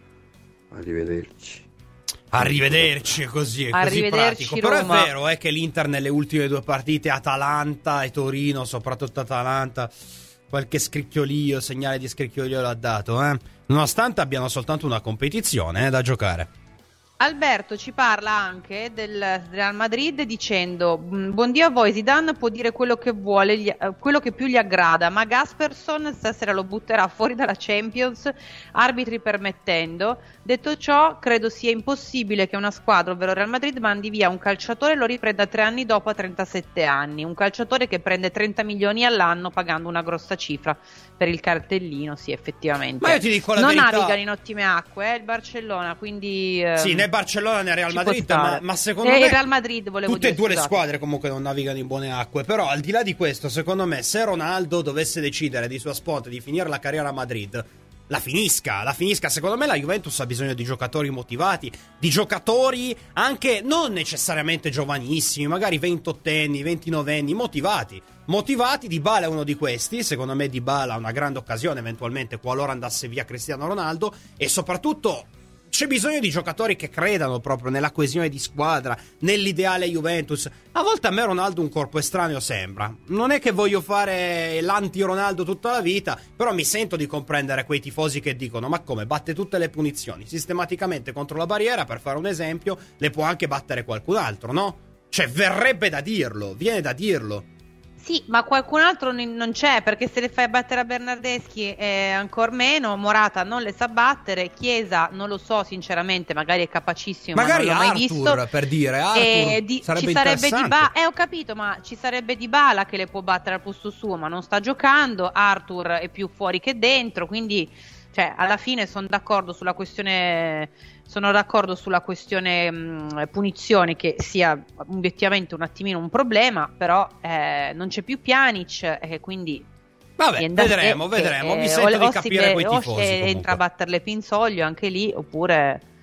S5: Arrivederci.
S2: Arrivederci, è così, è così
S3: Arrivederci,
S2: pratico. Però
S3: Roma.
S2: è vero, è che l'Inter nelle ultime due partite, Atalanta e Torino, soprattutto Atalanta, qualche scricchiolio, segnale di scricchiolio l'ha dato, eh? Nonostante abbiano soltanto una competizione eh, da giocare.
S3: Alberto ci parla anche del Real Madrid dicendo: buongiorno a voi, Zidane può dire quello che vuole, gli- eh, quello che più gli aggrada, ma Gasperson stasera lo butterà fuori dalla Champions, arbitri permettendo. Detto ciò, credo sia impossibile che una squadra, ovvero Real Madrid, mandi via un calciatore e lo riprenda tre anni dopo a trentasette anni, un calciatore che prende trenta milioni all'anno pagando una grossa cifra per il cartellino. Sì, effettivamente
S2: Ma io ti dico la
S3: non
S2: verità.
S3: navigano in ottime acque, eh, il Barcellona, quindi ehm,
S2: Sì, né Barcellona né Real
S3: ci può
S2: Madrid,
S3: stare.
S2: ma, ma secondo
S3: Eh,
S2: me
S3: il Real Madrid, volevo
S2: tutte e
S3: dire,
S2: due le
S3: scusate.
S2: squadre comunque non navigano in buone acque. Però al di là di questo, secondo me, se Ronaldo dovesse decidere di sua sponte di finire la carriera a Madrid, la finisca, la finisca. Secondo me la Juventus ha bisogno di giocatori motivati, di giocatori anche non necessariamente giovanissimi, magari ventottenni, ventinovenni, motivati. Motivati, Dybala è uno di questi. Secondo me Dybala ha una grande occasione eventualmente qualora andasse via Cristiano Ronaldo. E soprattutto c'è bisogno di giocatori che credano proprio nella coesione di squadra, nell'ideale Juventus. A volte a me Ronaldo un corpo estraneo sembra. Non è che voglio fare l'anti-Ronaldo tutta la vita, però mi sento di comprendere quei tifosi che dicono: ma come, batte tutte le punizioni sistematicamente contro la barriera, per fare un esempio, le può anche battere qualcun altro, no? Cioè, verrebbe da dirlo, viene da dirlo.
S3: Sì, ma qualcun altro n- non c'è, perché se le fai battere a Bernardeschi è ancor meno, Morata non le sa battere, Chiesa non lo so sinceramente, magari è capacissimo,
S2: Magari
S3: ma non l'ho mai
S2: Arthur,
S3: visto.
S2: per dire, Arthur
S3: E di-
S2: sarebbe
S3: ci sarebbe
S2: interessante.
S3: Dybala, eh ho capito, ma ci sarebbe Dybala che le può battere al posto suo, ma non sta giocando, Arthur è più fuori che dentro, quindi cioè alla fine sono d'accordo sulla questione sono d'accordo sulla questione mh, punizione, che sia obiettivamente un attimino un problema, però eh, non c'è più Pjanic e quindi
S2: Vabbè,
S3: viene da
S2: vedremo,
S3: sé che,
S2: vedremo. Mi
S3: eh,
S2: sento
S3: o-
S2: di
S3: o si
S2: capire
S3: ve-
S2: quei
S3: o
S2: tifosi
S3: se
S2: comunque.
S3: entra a battere le pinzoglio anche lì, oppure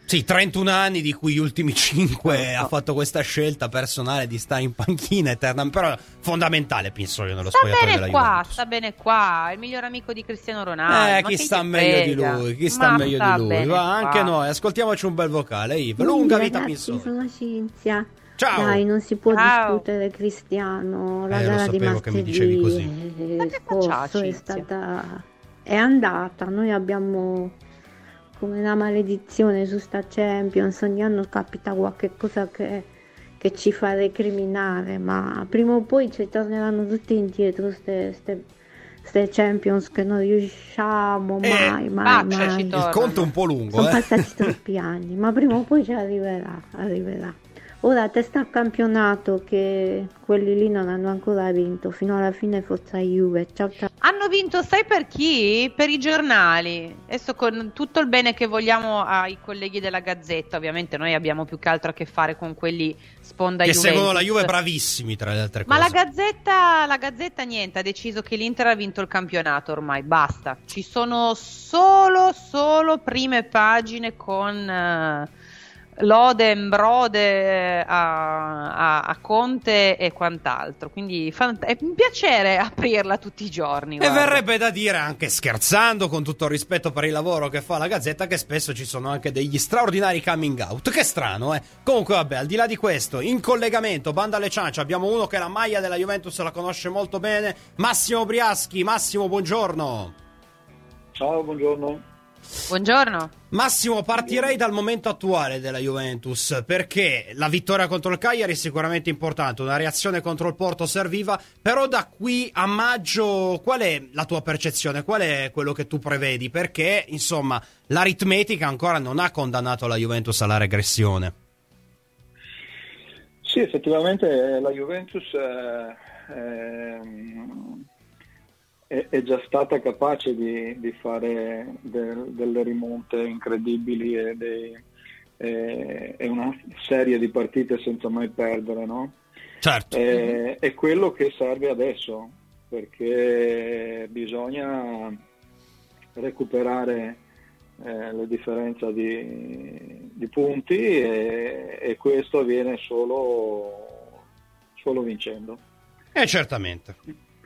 S2: Sì, trentuno anni, di cui gli ultimi cinque ha fatto questa scelta personale di stare in panchina eterna, però fondamentale, penso io, nello
S3: sta
S2: spogliatoio
S3: bene
S2: della
S3: qua,
S2: Juventus.
S3: sta bene qua, è il miglior amico di Cristiano Ronaldo.
S2: Eh,
S3: ma
S2: chi
S3: che
S2: sta
S3: gli
S2: meglio di
S3: frega?
S2: lui, chi sta
S3: Ma
S2: meglio
S3: sta
S2: di lui,
S3: bene
S2: va,
S3: qua.
S2: anche noi, ascoltiamoci un bel vocale, Yves. Lunga vita
S6: Ragazzi,
S2: Pinzoni.
S6: sono Cinzia.
S2: Ciao.
S6: Dai, non si può
S3: Ciao.
S6: discutere Cristiano. La
S2: Eh, lo
S6: gara di
S2: sapevo che mi dicevi così.
S6: martedì
S3: Ma che faccia,
S6: scorso è
S3: Cinzia?
S6: stata è andata. Noi abbiamo come una maledizione su sta Champions. Ogni anno capita qualche cosa che, che ci fa recriminare, ma prima o poi ci torneranno tutti indietro ste, ste, ste Champions che non riusciamo
S2: Eh,
S6: mai, mai,
S3: faccia,
S6: mai.
S3: ci
S2: Il
S3: tornano.
S2: conto è un po' lungo,
S6: Sono
S2: eh.
S6: passati troppi anni, ma prima o poi ci arriverà, arriverà. Ora testa al campionato che quelli lì non hanno ancora vinto, fino alla fine forza Juve. Ciao ciao.
S3: Hanno vinto, sai per chi? Per i giornali. Adesso, con tutto il bene che vogliamo ai colleghi della Gazzetta, ovviamente noi abbiamo più che altro a che fare con quelli sponda
S2: Che
S3: Juventus.
S2: seguono la Juve, bravissimi tra le altre
S3: Ma
S2: cose.
S3: la Gazzetta, la Gazzetta niente, ha deciso che l'Inter ha vinto il campionato ormai, basta. Ci sono solo, solo prime pagine con eh, lode e brode a, a, a Conte e quant'altro. Quindi fa, è un piacere aprirla tutti i giorni.
S2: E
S3: guarda.
S2: verrebbe da dire, anche scherzando, con tutto il rispetto per il lavoro che fa la Gazzetta, che spesso ci sono anche degli straordinari coming out. Che strano, eh? Comunque, vabbè, al di là di questo, in collegamento, banda alle ciance, abbiamo uno che la maglia della Juventus la conosce molto bene, Massimo Briaschi. Massimo, buongiorno.
S7: Ciao, buongiorno.
S3: Buongiorno.
S2: Massimo, partirei dal momento attuale della Juventus, perché la vittoria contro il Cagliari è sicuramente importante, una reazione contro il Porto serviva, però da qui a maggio qual è la tua percezione, qual è quello che tu prevedi? Perché, insomma, l'aritmetica ancora non ha condannato la Juventus alla regressione.
S7: Sì, effettivamente la Juventus eh, ehm, è, è già stata capace di, di fare del, delle rimonte incredibili e, dei, e, e una serie di partite senza mai perdere, no?
S2: Certo.
S7: E, è quello che serve adesso, perché bisogna recuperare eh, la differenza di, di punti e, e questo avviene solo, solo vincendo.
S2: Eh, certamente.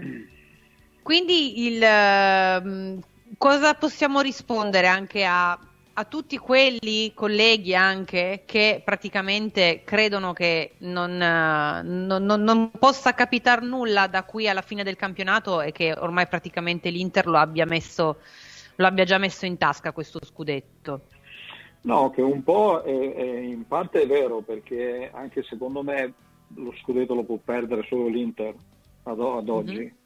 S3: Quindi il, ehm, cosa possiamo rispondere anche a, a tutti quelli colleghi anche che praticamente credono che non, eh, non, non, non possa capitare nulla da qui alla fine del campionato e che ormai praticamente l'Inter lo abbia messo, lo abbia già messo in tasca questo scudetto?
S7: No, che un po' è, è, in parte è vero, perché anche secondo me lo scudetto lo può perdere solo l'Inter ad, ad oggi. Mm-hmm.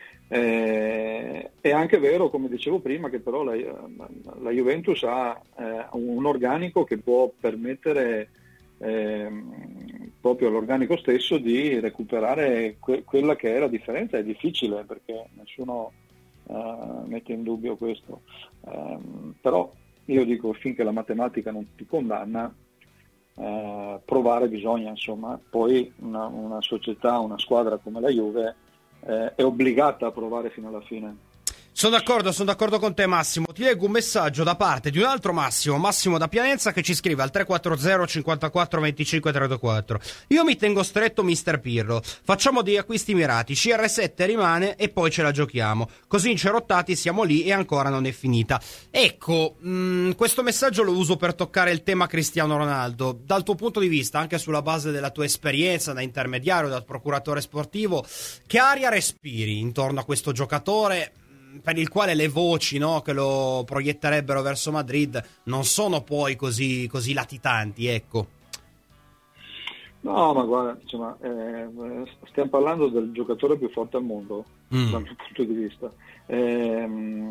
S7: Eh, è anche vero, come dicevo prima, che però la, la Juventus ha eh, un organico che può permettere eh, proprio all'organico stesso di recuperare que- quella che è la differenza. È difficile perché nessuno eh, mette in dubbio questo, eh, però io dico, finché la matematica non ti condanna, eh, provare bisogna, insomma. Poi una, una società, una squadra come la Juve Eh, è obbligata a provare fino alla fine.
S2: Sono d'accordo, sono d'accordo con te, Massimo. Ti leggo un messaggio da parte di un altro Massimo, Massimo da Piacenza, che ci scrive al tre quattro zero cinquantaquattro venticinque trentaquattro. Io mi tengo stretto, mister Pirlo. Facciamo degli acquisti mirati. C R sette rimane e poi ce la giochiamo. Così incerottati siamo lì e ancora non è finita. Ecco, mh, questo messaggio lo uso per toccare il tema Cristiano Ronaldo. Dal tuo punto di vista, anche sulla base della tua esperienza da intermediario, da procuratore sportivo, che aria respiri intorno a questo giocatore per il quale le voci, no, che lo proietterebbero verso Madrid non sono poi così, così latitanti, ecco?
S7: No, ma guarda, insomma, eh, stiamo parlando del giocatore più forte al mondo, mm. dal mio punto di vista. Eh,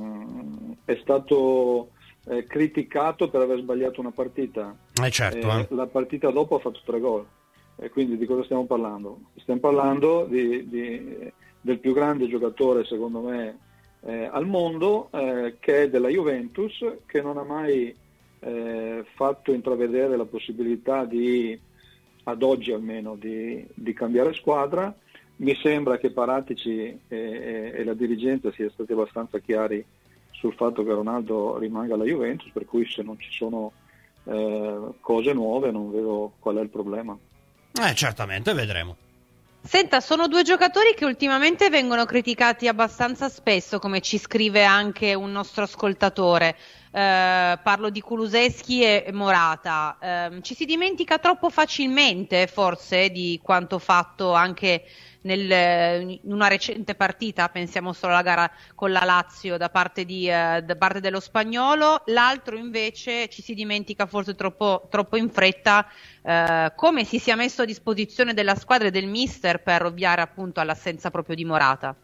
S7: è stato eh, criticato per aver sbagliato una partita.
S2: Eh certo, eh.
S7: Eh, la partita dopo ha fatto tre gol. E quindi di cosa stiamo parlando? Stiamo parlando di, di, del più grande giocatore, secondo me, Eh, al mondo, eh, che è della Juventus, che non ha mai eh, fatto intravedere la possibilità di, ad oggi almeno, di, di cambiare squadra. Mi sembra che Paratici e, e, e la dirigenza siano stati abbastanza chiari sul fatto che Ronaldo rimanga alla Juventus, per cui se non ci sono eh, cose nuove, non vedo qual è il problema.
S2: Eh, certamente, vedremo.
S3: Senta, sono due giocatori che ultimamente vengono criticati abbastanza spesso, come ci scrive anche un nostro ascoltatore. Eh, parlo di Kulusevski e Morata. Eh, ci si dimentica troppo facilmente, forse, di quanto fatto anche nel, in una recente partita, pensiamo solo alla gara con la Lazio da parte, di, eh, da parte dello spagnolo. L'altro invece ci si dimentica forse troppo, troppo in fretta eh, come si sia messo a disposizione della squadra e del mister per ovviare appunto all'assenza proprio di Morata.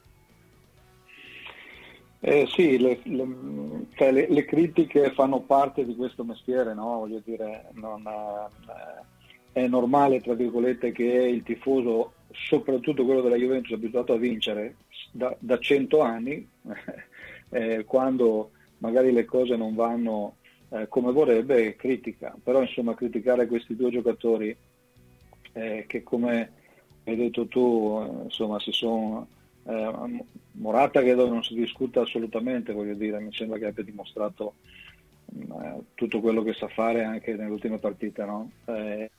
S7: Eh, sì, le, le, cioè le, le critiche fanno parte di questo mestiere, no? Voglio dire, non, eh, è normale, tra virgolette, che il tifoso, soprattutto quello della Juventus, abituato a vincere da, da cento anni, eh, quando magari le cose non vanno eh, come vorrebbe, critica. Però insomma criticare questi due giocatori eh, che, come hai detto tu, eh, insomma si sono... Eh, Morata credo non si discuta assolutamente, voglio dire, mi sembra che abbia dimostrato eh, tutto quello che sa fare anche nelle ultime partite, no? Eh,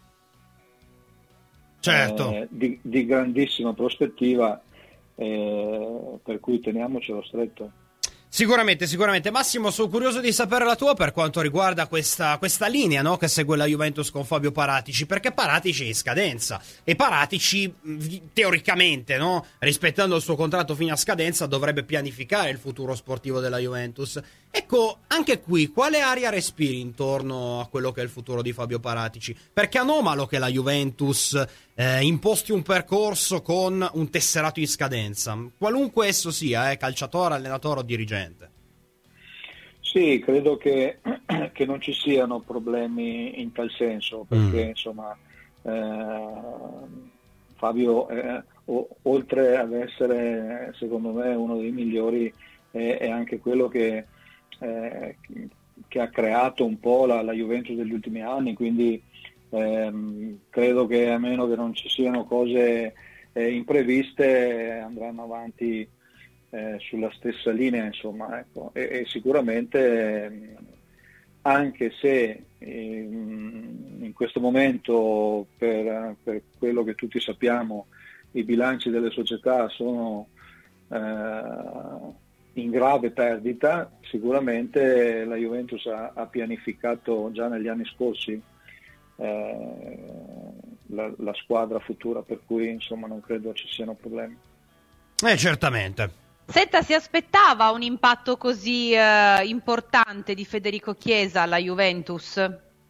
S2: certo.
S7: Eh, di, di grandissima prospettiva, eh, per cui teniamocelo stretto.
S2: Sicuramente, sicuramente. Massimo, sono curioso di sapere la tua per quanto riguarda questa, questa linea, no, che segue la Juventus con Fabio Paratici, perché Paratici è in scadenza e Paratici teoricamente, no, rispettando il suo contratto fino a scadenza, dovrebbe pianificare il futuro sportivo della Juventus. Ecco, anche qui, quale aria respiri intorno a quello che è il futuro di Fabio Paratici? Perché è anomalo che la Juventus eh, imposti un percorso con un tesserato in scadenza, qualunque esso sia, eh, calciatore, allenatore o dirigente.
S7: Sì, credo che, che non ci siano problemi in tal senso, perché mm. insomma eh, Fabio, eh, o, oltre ad essere secondo me uno dei migliori, eh, è anche quello che Eh, che ha creato un po' la, la Juventus degli ultimi anni, quindi ehm, credo che a meno che non ci siano cose eh, impreviste andranno avanti eh, sulla stessa linea, insomma, ecco. e, e sicuramente eh, anche se eh, in questo momento per, per quello che tutti sappiamo i bilanci delle società sono eh, in grave perdita, sicuramente la Juventus ha, ha pianificato già negli anni scorsi eh, la, la squadra futura, per cui insomma non credo ci siano problemi.
S2: Eh, certamente.
S3: Senta, si aspettava un impatto così eh, importante di Federico Chiesa alla Juventus?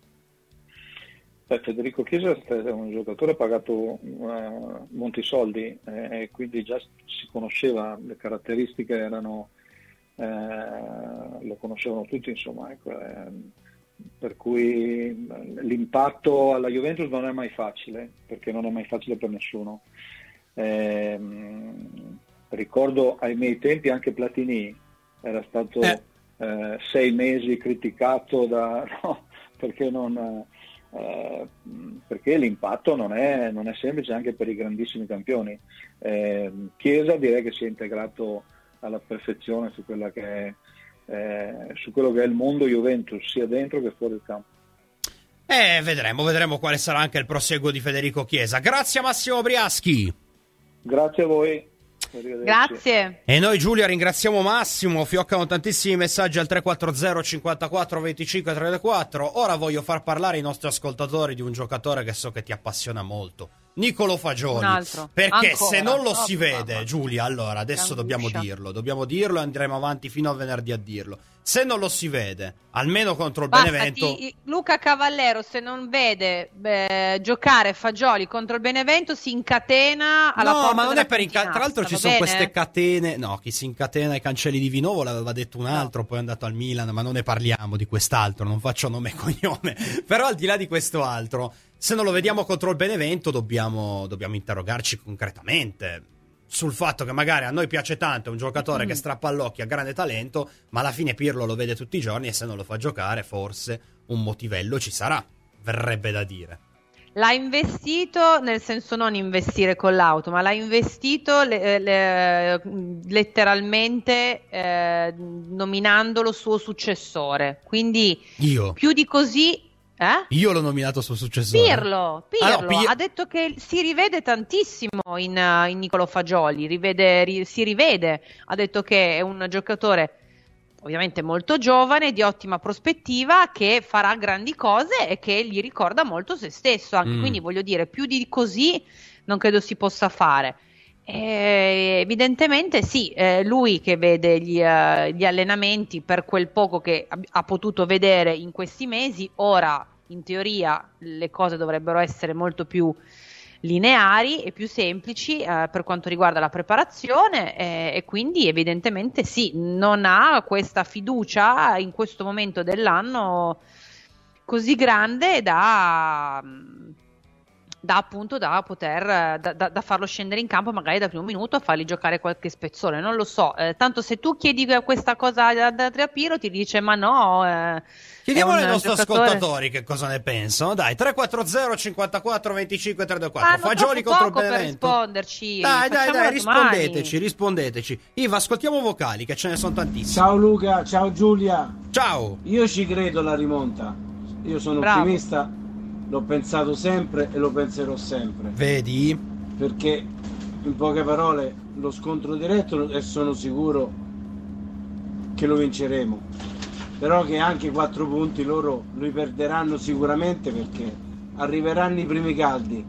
S7: Beh, Federico Chiesa è un giocatore pagato uh, molti soldi eh, e quindi già si conosceva, le caratteristiche erano Eh, lo conoscevano tutti, insomma, ecco, eh, per cui l'impatto alla Juventus non è mai facile, perché non è mai facile per nessuno. Eh, ricordo ai miei tempi anche Platini era stato eh. Eh, sei mesi criticato da, no, perché non eh, perché l'impatto non è, non è semplice anche per i grandissimi campioni. Eh, Chiesa direi che si è integrato alla perfezione su quella che è, eh, su quello che è il mondo Juventus, sia dentro che fuori il campo.
S2: Eh, vedremo, vedremo quale sarà anche il proseguo di Federico Chiesa. Grazie Massimo Briaschi.
S7: Grazie a voi.
S3: Grazie.
S2: E noi, Giulia, ringraziamo Massimo. Fioccano tantissimi messaggi al tre quattro zero cinquantaquattro venticinque trentaquattro. Ora voglio far parlare i nostri ascoltatori di un giocatore che so che ti appassiona molto, Nicolo Fagioli. Perché
S3: Ancora.
S2: se non lo si
S3: Oh,
S2: vede,
S3: mamma.
S2: Giulia, allora adesso dobbiamo dirlo, dobbiamo dirlo e andremo avanti fino a venerdì a dirlo. Se non lo si vede, almeno contro il
S3: Basta,
S2: Benevento.
S3: ti- Luca Cavallero, se non vede beh, giocare Fagioli contro il Benevento, si incatena alla
S2: No,
S3: porta
S2: ma non
S3: della
S2: è per inca-
S3: cantinasca,
S2: tra l'altro ci
S3: va
S2: sono
S3: bene?
S2: queste catene. No, chi si incatena ai cancelli di Vinovo l'aveva detto un altro, poi è andato al Milan, ma non ne parliamo di quest'altro, non faccio nome e cognome. Però al di là di questo altro, se non lo vediamo contro il Benevento dobbiamo, dobbiamo interrogarci concretamente sul fatto che magari a noi piace tanto, è un giocatore mm. che strappa all'occhio, ha grande talento, ma alla fine Pirlo lo vede tutti i giorni e se non lo fa giocare forse un motivello ci sarà, verrebbe da dire.
S3: L'ha investito, nel senso non investire con l'auto, ma l'ha investito le, le, letteralmente eh, nominandolo suo successore. Quindi
S2: Io?
S3: più di così Eh?
S2: Io l'ho nominato suo successore.
S3: Pirlo, Pirlo
S2: Ah, no, Pi-
S3: ha detto che si rivede tantissimo in, uh, in Niccolò Fagioli, rivede, ri- si rivede, ha detto che è un giocatore ovviamente molto giovane, di ottima prospettiva, che farà grandi cose e che gli ricorda molto se stesso, anche,
S2: Mm.
S3: quindi voglio dire, più di così non credo si possa fare. E evidentemente sì, eh, lui che vede gli, eh, gli allenamenti per quel poco che ha, ha potuto vedere in questi mesi, ora in teoria le cose dovrebbero essere molto più lineari e più semplici eh, per quanto riguarda la preparazione eh, e quindi evidentemente sì, non ha questa fiducia in questo momento dell'anno così grande da... da appunto da poter da, da, da farlo scendere in campo magari da primo minuto a fargli giocare qualche spezzone, non lo so, eh, tanto se tu chiedi questa cosa ad Andrea Pirlo ti dice ma no, eh,
S2: chiediamo ai
S3: un
S2: nostri
S3: giocatore...
S2: ascoltatori che cosa ne pensano. Dai, tre quattro zero cinquantaquattro venticinque trecentoquattro.
S3: Hanno
S2: Fagioli
S3: troppo
S2: contro il
S3: poco per
S2: Benevento.
S3: risponderci.
S2: Dai, dai,
S3: Facciamola
S2: dai, rispondeteci,
S3: domani.
S2: rispondeteci. Iva, ascoltiamo vocali che ce ne sono tantissimi.
S8: Ciao Luca, ciao Giulia.
S2: Ciao.
S8: Io ci credo alla rimonta. Io sono
S3: Bravo.
S8: ottimista, l'ho pensato sempre e lo penserò sempre.
S2: Vedi?
S8: Perché, in poche parole, lo scontro diretto e sono sicuro che lo vinceremo. Però che anche quattro punti loro li perderanno sicuramente perché arriveranno i primi caldi.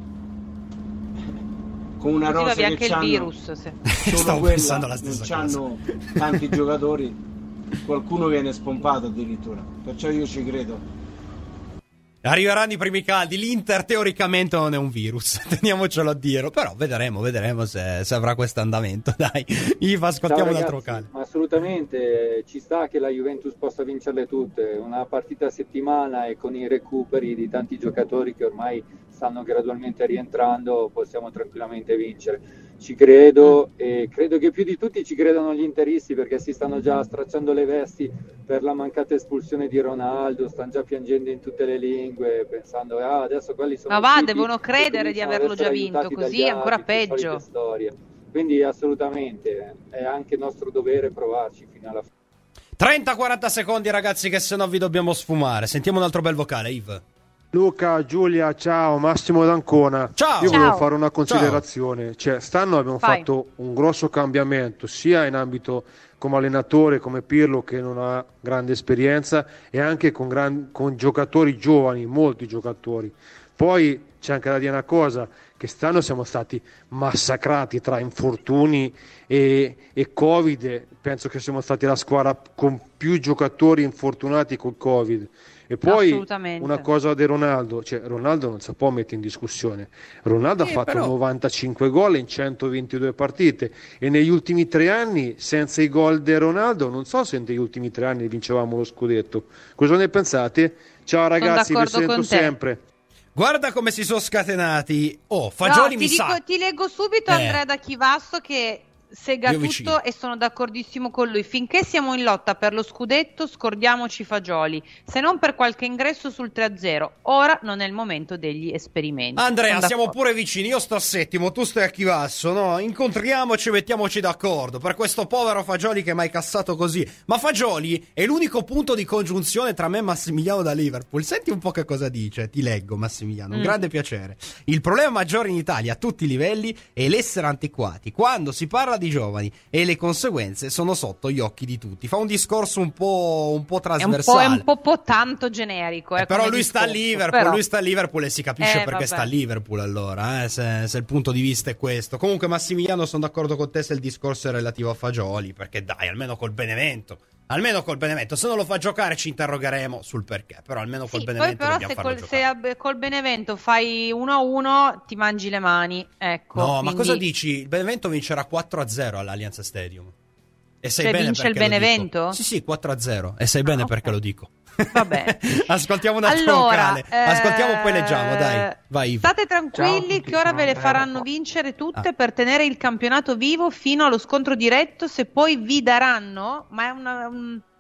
S8: Con una
S3: Così va
S8: rosa
S3: via
S8: che
S3: anche il
S8: c'hanno
S3: virus. Sì.
S8: solo
S2: Stavo
S8: quella,
S2: pensando alla
S8: non
S2: stessa
S8: c'hanno tanti giocatori, qualcuno viene spompato addirittura. Perciò io ci credo.
S2: Arriveranno i primi caldi. L'Inter teoricamente non è un virus, teniamocelo a dire. Però vedremo, vedremo se, se avrà questo andamento. Dai, Iva, ascoltiamo un altro vocale.
S9: Assolutamente, ci sta che la Juventus possa vincerle tutte. Una partita a settimana e con i recuperi di tanti giocatori che ormai stanno gradualmente rientrando possiamo tranquillamente vincere. Ci credo e credo che più di tutti ci credano gli interisti perché si stanno già stracciando le vesti per la mancata espulsione di Ronaldo, stanno già piangendo in tutte le lingue pensando ah, adesso quelli sono
S3: Ma va,
S9: usciti
S3: devono
S9: e
S3: credere di
S9: cominciano ad
S3: averlo già
S9: essere
S3: vinto,
S9: aiutati
S3: così
S9: dagli
S3: è ancora
S9: arbitri,
S3: peggio.
S9: solite storie. Quindi assolutamente è anche nostro dovere provarci fino alla fine.
S2: trenta quaranta secondi ragazzi che se no vi dobbiamo sfumare. Sentiamo un altro bel vocale, Iva.
S10: Luca, Giulia, ciao, Massimo d'Ancona.
S2: Ciao.
S10: Io
S3: Ciao.
S10: volevo fare una considerazione. Cioè, st'anno abbiamo
S3: Vai.
S10: fatto un grosso cambiamento, sia in ambito come allenatore, come Pirlo, che non ha grande esperienza, e anche con, gran- con giocatori giovani, molti giocatori. Poi c'è anche da dire una cosa, che quest'anno siamo stati massacrati tra infortuni e, e Covid. Penso che siamo stati la squadra con più giocatori infortunati col Covid. E poi
S3: Assolutamente.
S10: una cosa di Ronaldo, cioè Ronaldo non si può mettere in discussione. Ronaldo
S2: Eh,
S10: ha fatto
S2: però-
S10: novantacinque gol in centoventidue partite e negli ultimi tre anni, senza i gol di Ronaldo, non so se negli ultimi tre anni vincevamo lo scudetto. Cosa ne pensate? Ciao ragazzi, vi
S3: d'accordo
S10: sento
S3: con te.
S10: sempre.
S2: Guarda come si sono scatenati. Oh, Fagioli
S3: No,
S2: mi
S3: ti,
S2: sa.
S3: dico- ti leggo subito
S2: Eh.
S3: Andrea da Chivasso che sega
S2: Io
S3: tutto
S2: vicino.
S3: e sono d'accordissimo con lui. Finché siamo in lotta per lo scudetto scordiamoci Fagioli, se non per qualche ingresso sul tre a zero. Ora non è il momento degli esperimenti.
S2: Andrea,
S3: Sono
S2: siamo
S3: d'accordo.
S2: pure vicini. Io sto a settimo, tu stai a Chivasso, no? Incontriamoci e mettiamoci d'accordo per questo povero Fagioli che è mai cassato così. Ma Fagioli è l'unico punto di congiunzione tra me e Massimiliano da Liverpool. Senti un po' che cosa dice. Ti leggo, Massimiliano. Un
S3: Mm.
S2: grande piacere. Il problema maggiore in Italia a tutti i livelli è l'essere antiquati. Quando si parla di giovani e le conseguenze sono sotto gli occhi di tutti. Fa un discorso un po', un po'
S3: È un po',
S2: trasversale.
S3: è un po', po' tanto generico. Eh,
S2: Eh, però
S3: come
S2: lui sta a
S3: discorso,
S2: Liverpool,
S3: però.
S2: lui sta a Liverpool e si capisce
S3: Eh,
S2: perché
S3: vabbè.
S2: sta a Liverpool allora, eh, se, se il punto di vista è questo. Comunque Massimiliano, sono d'accordo con te se il discorso è relativo a Fagioli, perché dai, almeno col Benevento, almeno col Benevento, se non lo fa giocare ci interrogheremo sul perché, però almeno col
S3: Sì, poi
S2: Benevento
S3: però
S2: dobbiamo
S3: se
S2: farlo
S3: col, se
S2: giocare.
S3: ab- col Benevento fai uno a uno ti mangi le mani, ecco.
S2: No, ma
S3: quindi-
S2: cosa dici? Il Benevento vincerà quattro a zero all'Allianz Stadium. E sai
S3: Cioè,
S2: bene
S3: vince il
S2: perché lo dico.
S3: Benevento?
S2: Sì, sì, quattro a zero. E sai bene
S3: Ah, ok.
S2: perché lo dico.
S3: Vabbè.
S2: Ascoltiamo un altro
S3: Allora,
S2: vocale. Ascoltiamo
S3: eh,
S2: poi leggiamo, dai. Vai Ivo.
S3: State tranquilli
S11: Ciao,
S3: che ora ve le
S11: sono
S3: faranno
S11: Andrea.
S3: vincere tutte
S2: Ah.
S3: per tenere il campionato vivo fino allo scontro diretto, se poi vi daranno, ma è una, un-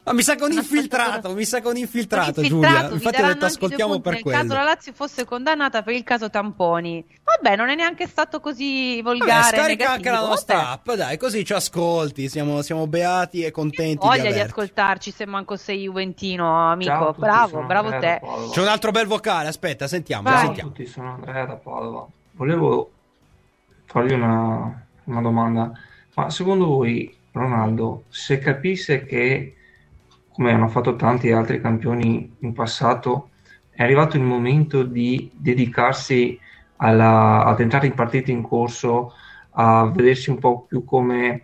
S2: Ah, mi sa che un infiltrato, mi sa che un infiltrato,
S3: un
S2: Giulia.
S3: infiltrato,
S2: Infatti ho detto ascoltiamo per
S3: nel
S2: quello.
S3: Nel caso la Lazio fosse condannata per il caso tamponi. Vabbè, non è neanche stato così volgare.
S2: Vabbè, scarica
S3: negativo.
S2: anche la nostra
S3: Vabbè.
S2: app, dai, così ci ascolti, siamo, siamo beati e contenti
S3: Voglia
S2: di
S3: di,
S2: averti.
S3: ascoltarci se manco sei juventino, amico.
S11: Ciao a tutti,
S3: bravo,
S11: sono
S3: bravo
S11: Andrea
S3: te.
S11: da Padova.
S2: C'è un altro bel vocale, aspetta, sentiamo,
S3: Vai.
S11: Ciao a
S2: sentiamo.
S11: tutti, sono Andrea da Padova. Volevo fargli una, una domanda, ma secondo voi Ronaldo, se capisse che, come hanno fatto tanti altri campioni in passato, è arrivato il momento di dedicarsi alla, ad entrare in partite in corso, a vedersi un po' più come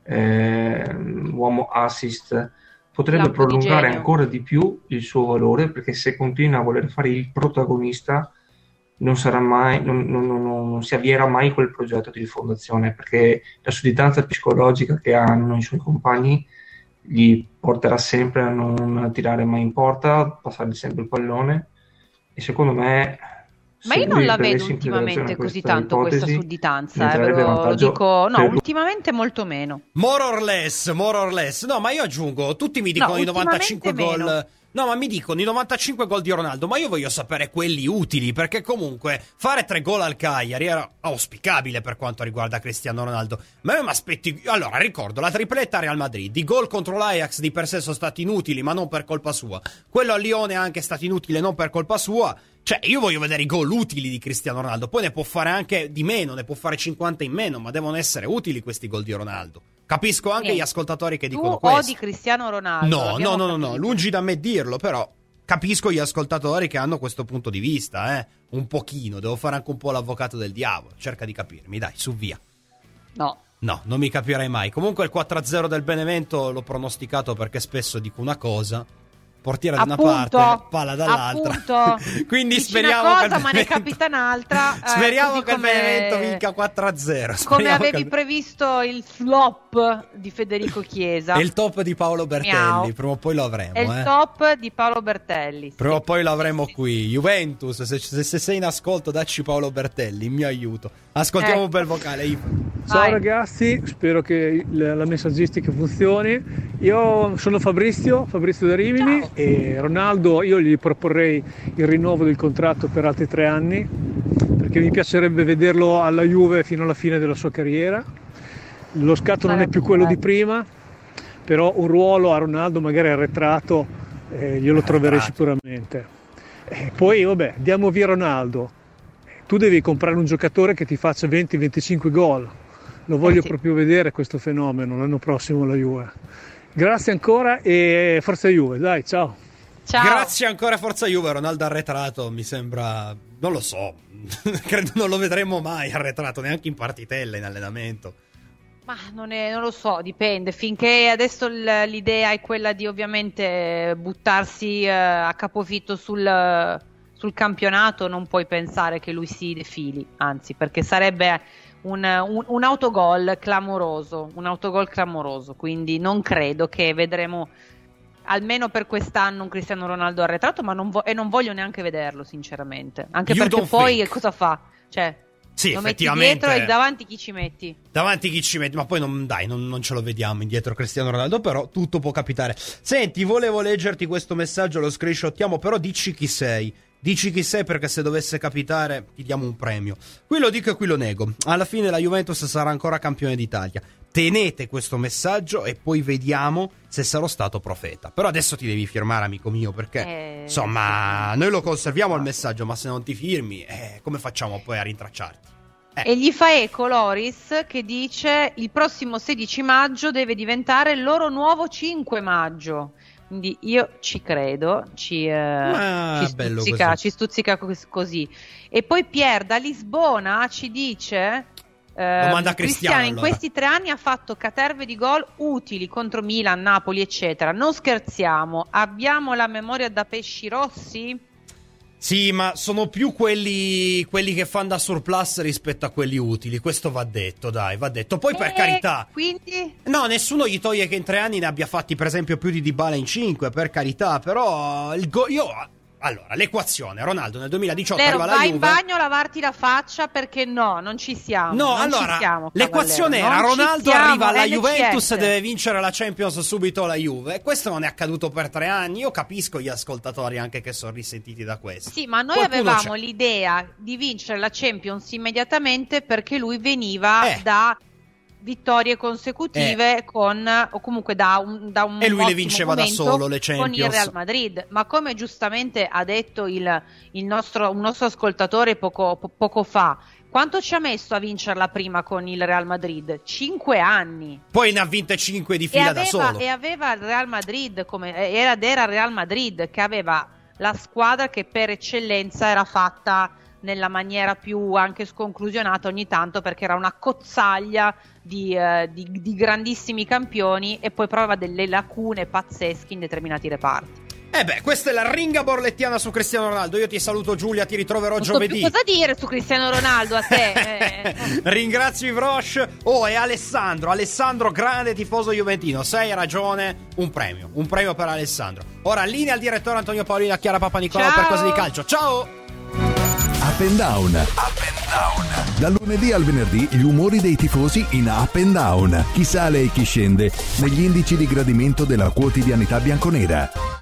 S11: eh, uomo assist, potrebbe
S3: Lampo di
S11: prolungare
S3: genio.
S11: ancora di più il suo valore, perché se continua a voler fare il protagonista non sarà mai, non, non- non- non si avvierà mai quel progetto di rifondazione, perché la sudditanza psicologica che hanno i suoi compagni gli porterà sempre a non tirare mai in porta, a passare sempre il pallone, e secondo me,
S3: Ma
S11: se
S3: io non
S11: lui
S3: la
S11: prendesse
S3: vedo
S11: in considerazione
S3: ultimamente così
S11: questa
S3: tanto questa
S11: ipotesi,
S3: sudditanza, eh,
S11: entrerebbe
S3: ve lo, lo
S11: vantaggio
S3: dico, no,
S11: per-
S3: ultimamente molto meno.
S2: More or less, more or less. No, ma io aggiungo, tutti mi dicono
S3: No,
S2: i novantacinque
S3: ultimamente
S2: gol.
S3: meno.
S2: No, ma mi dicono i novantacinque gol di Ronaldo, ma io voglio sapere quelli utili, perché comunque fare tre gol al Cagliari era auspicabile per quanto riguarda Cristiano Ronaldo. Ma io mi aspetti. Allora, ricordo la tripletta Real Madrid, i gol contro l'Ajax di per sé sono stati inutili, ma non per colpa sua. Quello a Lione è anche stato inutile, non per colpa sua. Cioè, io voglio vedere i gol utili di Cristiano Ronaldo. Poi ne può fare anche di meno, ne può fare cinquanta in meno, ma devono essere utili questi gol di Ronaldo. Capisco anche
S3: Niente.
S2: gli ascoltatori che
S3: Tu
S2: dicono questo.
S3: odi Cristiano Ronaldo.
S2: No,
S3: l'abbiamo
S2: no, no, no, no,
S3: capito.
S2: lungi da me dirlo, però capisco gli ascoltatori che hanno questo punto di vista, eh. Un pochino, devo fare anche un po' l'avvocato del diavolo. Cerca di capirmi, dai, su via.
S3: No.
S2: No, non mi capirai mai. Comunque il quattro a zero del Benevento l'ho pronosticato perché spesso dico una cosa, portiere da una
S3: Appunto,
S2: parte, palla dall'altra.
S3: appunto.
S2: Quindi
S3: Dici
S2: speriamo
S3: una
S2: che il
S3: cosa, ma ne
S2: Benevento-
S3: capita un'altra. eh,
S2: Speriamo
S3: così
S2: che il
S3: come-
S2: Benevento vinca quattro a zero.
S3: Come
S2: Speriamo che
S3: avevi
S2: il-
S3: previsto il flop di Federico Chiesa.
S2: È il top di Paolo Bertelli,
S3: Miau.
S2: prima o poi lo avremo,
S3: È il
S2: eh.
S3: top di Paolo Bertelli.
S2: Prima o poi lo avremo qui. Juventus, se, se- se sei in ascolto, dacci Paolo Bertelli, il mio aiuto. Ascoltiamo
S3: Ecco.
S2: un bel vocale. Ivo.
S12: Ciao
S3: Vai.
S12: ragazzi, spero che il- la messaggistica funzioni. Io sono Fabrizio, Fabrizio da Rimini.
S3: Ciao.
S12: E Ronaldo, io gli proporrei il rinnovo del contratto per altri tre anni, perché mi piacerebbe vederlo alla Juve fino alla fine della sua carriera. Lo scatto non è più quello di prima, però un ruolo a Ronaldo magari arretrato eh, glielo troverei sicuramente. E poi vabbè, diamo via Ronaldo. Tu devi comprare un giocatore che ti faccia venti venticinque gol. Lo voglio
S3: Eh sì.
S12: proprio vedere questo fenomeno l'anno prossimo alla Juve. Grazie ancora e forza Juve, dai, ciao.
S3: Ciao.
S2: Grazie ancora, Forza Juve. Ronaldo arretrato mi sembra, non lo so, credo non lo vedremo mai arretrato, neanche in partitella, in allenamento.
S3: Ma non, è- non lo so, dipende. Finché adesso l- l'idea è quella di ovviamente buttarsi eh, a capofitto sul, sul campionato, non puoi pensare che lui si defili, anzi, perché sarebbe un, un, un autogol clamoroso, un autogol clamoroso. Quindi non credo che vedremo, almeno per quest'anno, un Cristiano Ronaldo arretrato, ma non vo- e non voglio neanche vederlo, sinceramente. Anche
S2: You
S3: perché
S2: don't
S3: poi
S2: think.
S3: cosa fa? Cioè,
S2: Sì,
S3: lo metti
S2: effettivamente.
S3: dietro e davanti chi ci metti?
S2: Davanti chi ci mette, ma poi non, dai, non, non ce lo vediamo indietro Cristiano Ronaldo, però tutto può capitare. Senti, volevo leggerti questo messaggio, lo screenshottiamo, però dici chi sei. Dici chi sei, perché se dovesse capitare ti diamo un premio. Qui lo dico e qui lo nego. Alla fine la Juventus sarà ancora campione d'Italia. Tenete questo messaggio e poi vediamo se sarò stato profeta. Però adesso ti devi firmare, amico mio, perché
S3: Eh,
S2: insomma noi lo conserviamo il messaggio, ma se non ti firmi, eh, come facciamo poi a rintracciarti? Eh.
S3: E gli fa eco Loris che dice il prossimo sedici maggio deve diventare il loro nuovo cinque maggio. Quindi io ci credo, ci, eh,
S2: Ah,
S3: ci
S2: bello
S3: stuzzica,
S2: così.
S3: ci stuzzica cos- così. E poi Pier da Lisbona ci dice... eh,
S2: Domanda a Cristiano,
S3: in
S2: allora.
S3: questi tre anni ha fatto caterve di gol utili contro Milan, Napoli eccetera. Non scherziamo, abbiamo la memoria da pesci rossi?
S2: Sì, ma sono più quelli, quelli che fanno da surplus rispetto a quelli utili. Questo va detto, dai, va detto. Poi per
S3: Eh,
S2: carità.
S3: Quindi...
S2: No, nessuno gli toglie che in tre anni ne abbia fatti, per esempio, più di Dybala in cinque, per carità. Però il go- io allora, l'equazione, Ronaldo nel duemiladiciotto
S3: Lero,
S2: arriva alla
S3: vai
S2: Juve.
S3: in bagno a lavarti la faccia perché no, non ci siamo.
S2: No,
S3: non
S2: allora,
S3: ci siamo,
S2: l'equazione
S3: Cavallero,
S2: era
S3: non ci
S2: Ronaldo
S3: siamo,
S2: arriva alla
S3: N C S.
S2: Juventus e deve vincere la Champions subito la Juve. Questo non è accaduto per tre anni. Io capisco gli ascoltatori anche che sono risentiti da questo.
S3: Sì, ma noi
S2: Qualcuno
S3: avevamo
S2: c'è.
S3: l'idea di vincere la Champions immediatamente perché lui veniva
S2: Eh.
S3: da vittorie consecutive con, o comunque da un, da un
S2: E lui le
S3: ottimo
S2: vinceva da
S3: momento
S2: solo le
S3: con il
S2: Champions.
S3: Real Madrid. Ma come giustamente ha detto il, il nostro, un nostro ascoltatore poco, po- poco fa, quanto ci ha messo a vincerla prima con il Real Madrid? Cinque anni.
S2: Poi ne ha vinte cinque di
S3: E
S2: fila da
S3: aveva,
S2: solo.
S3: e aveva il Real Madrid come era, ed era il Real Madrid che aveva la squadra che per eccellenza era fatta nella maniera più anche sconclusionata ogni tanto, perché era una cozzaglia di, eh, di, di grandissimi campioni, e poi prova delle lacune pazzesche in determinati reparti.
S2: Eh beh, questa è la ringa borlettiana su Cristiano Ronaldo. Io ti saluto, Giulia, ti ritroverò
S3: Non so
S2: giovedì.
S3: più cosa dire su Cristiano Ronaldo a te. eh.
S2: Ringrazio Ivrosh. Oh, e Alessandro, Alessandro, grande tifoso juventino. Sei ragione, un premio, un premio per Alessandro. Ora linea al direttore Antonio Paolina, Chiara Papanicolao per Cose di Calcio. Ciao!
S1: Up and Down. Up and Down. Dal lunedì al venerdì gli umori dei tifosi in Up and Down. Chi sale e chi scende negli indici di gradimento della quotidianità bianconera.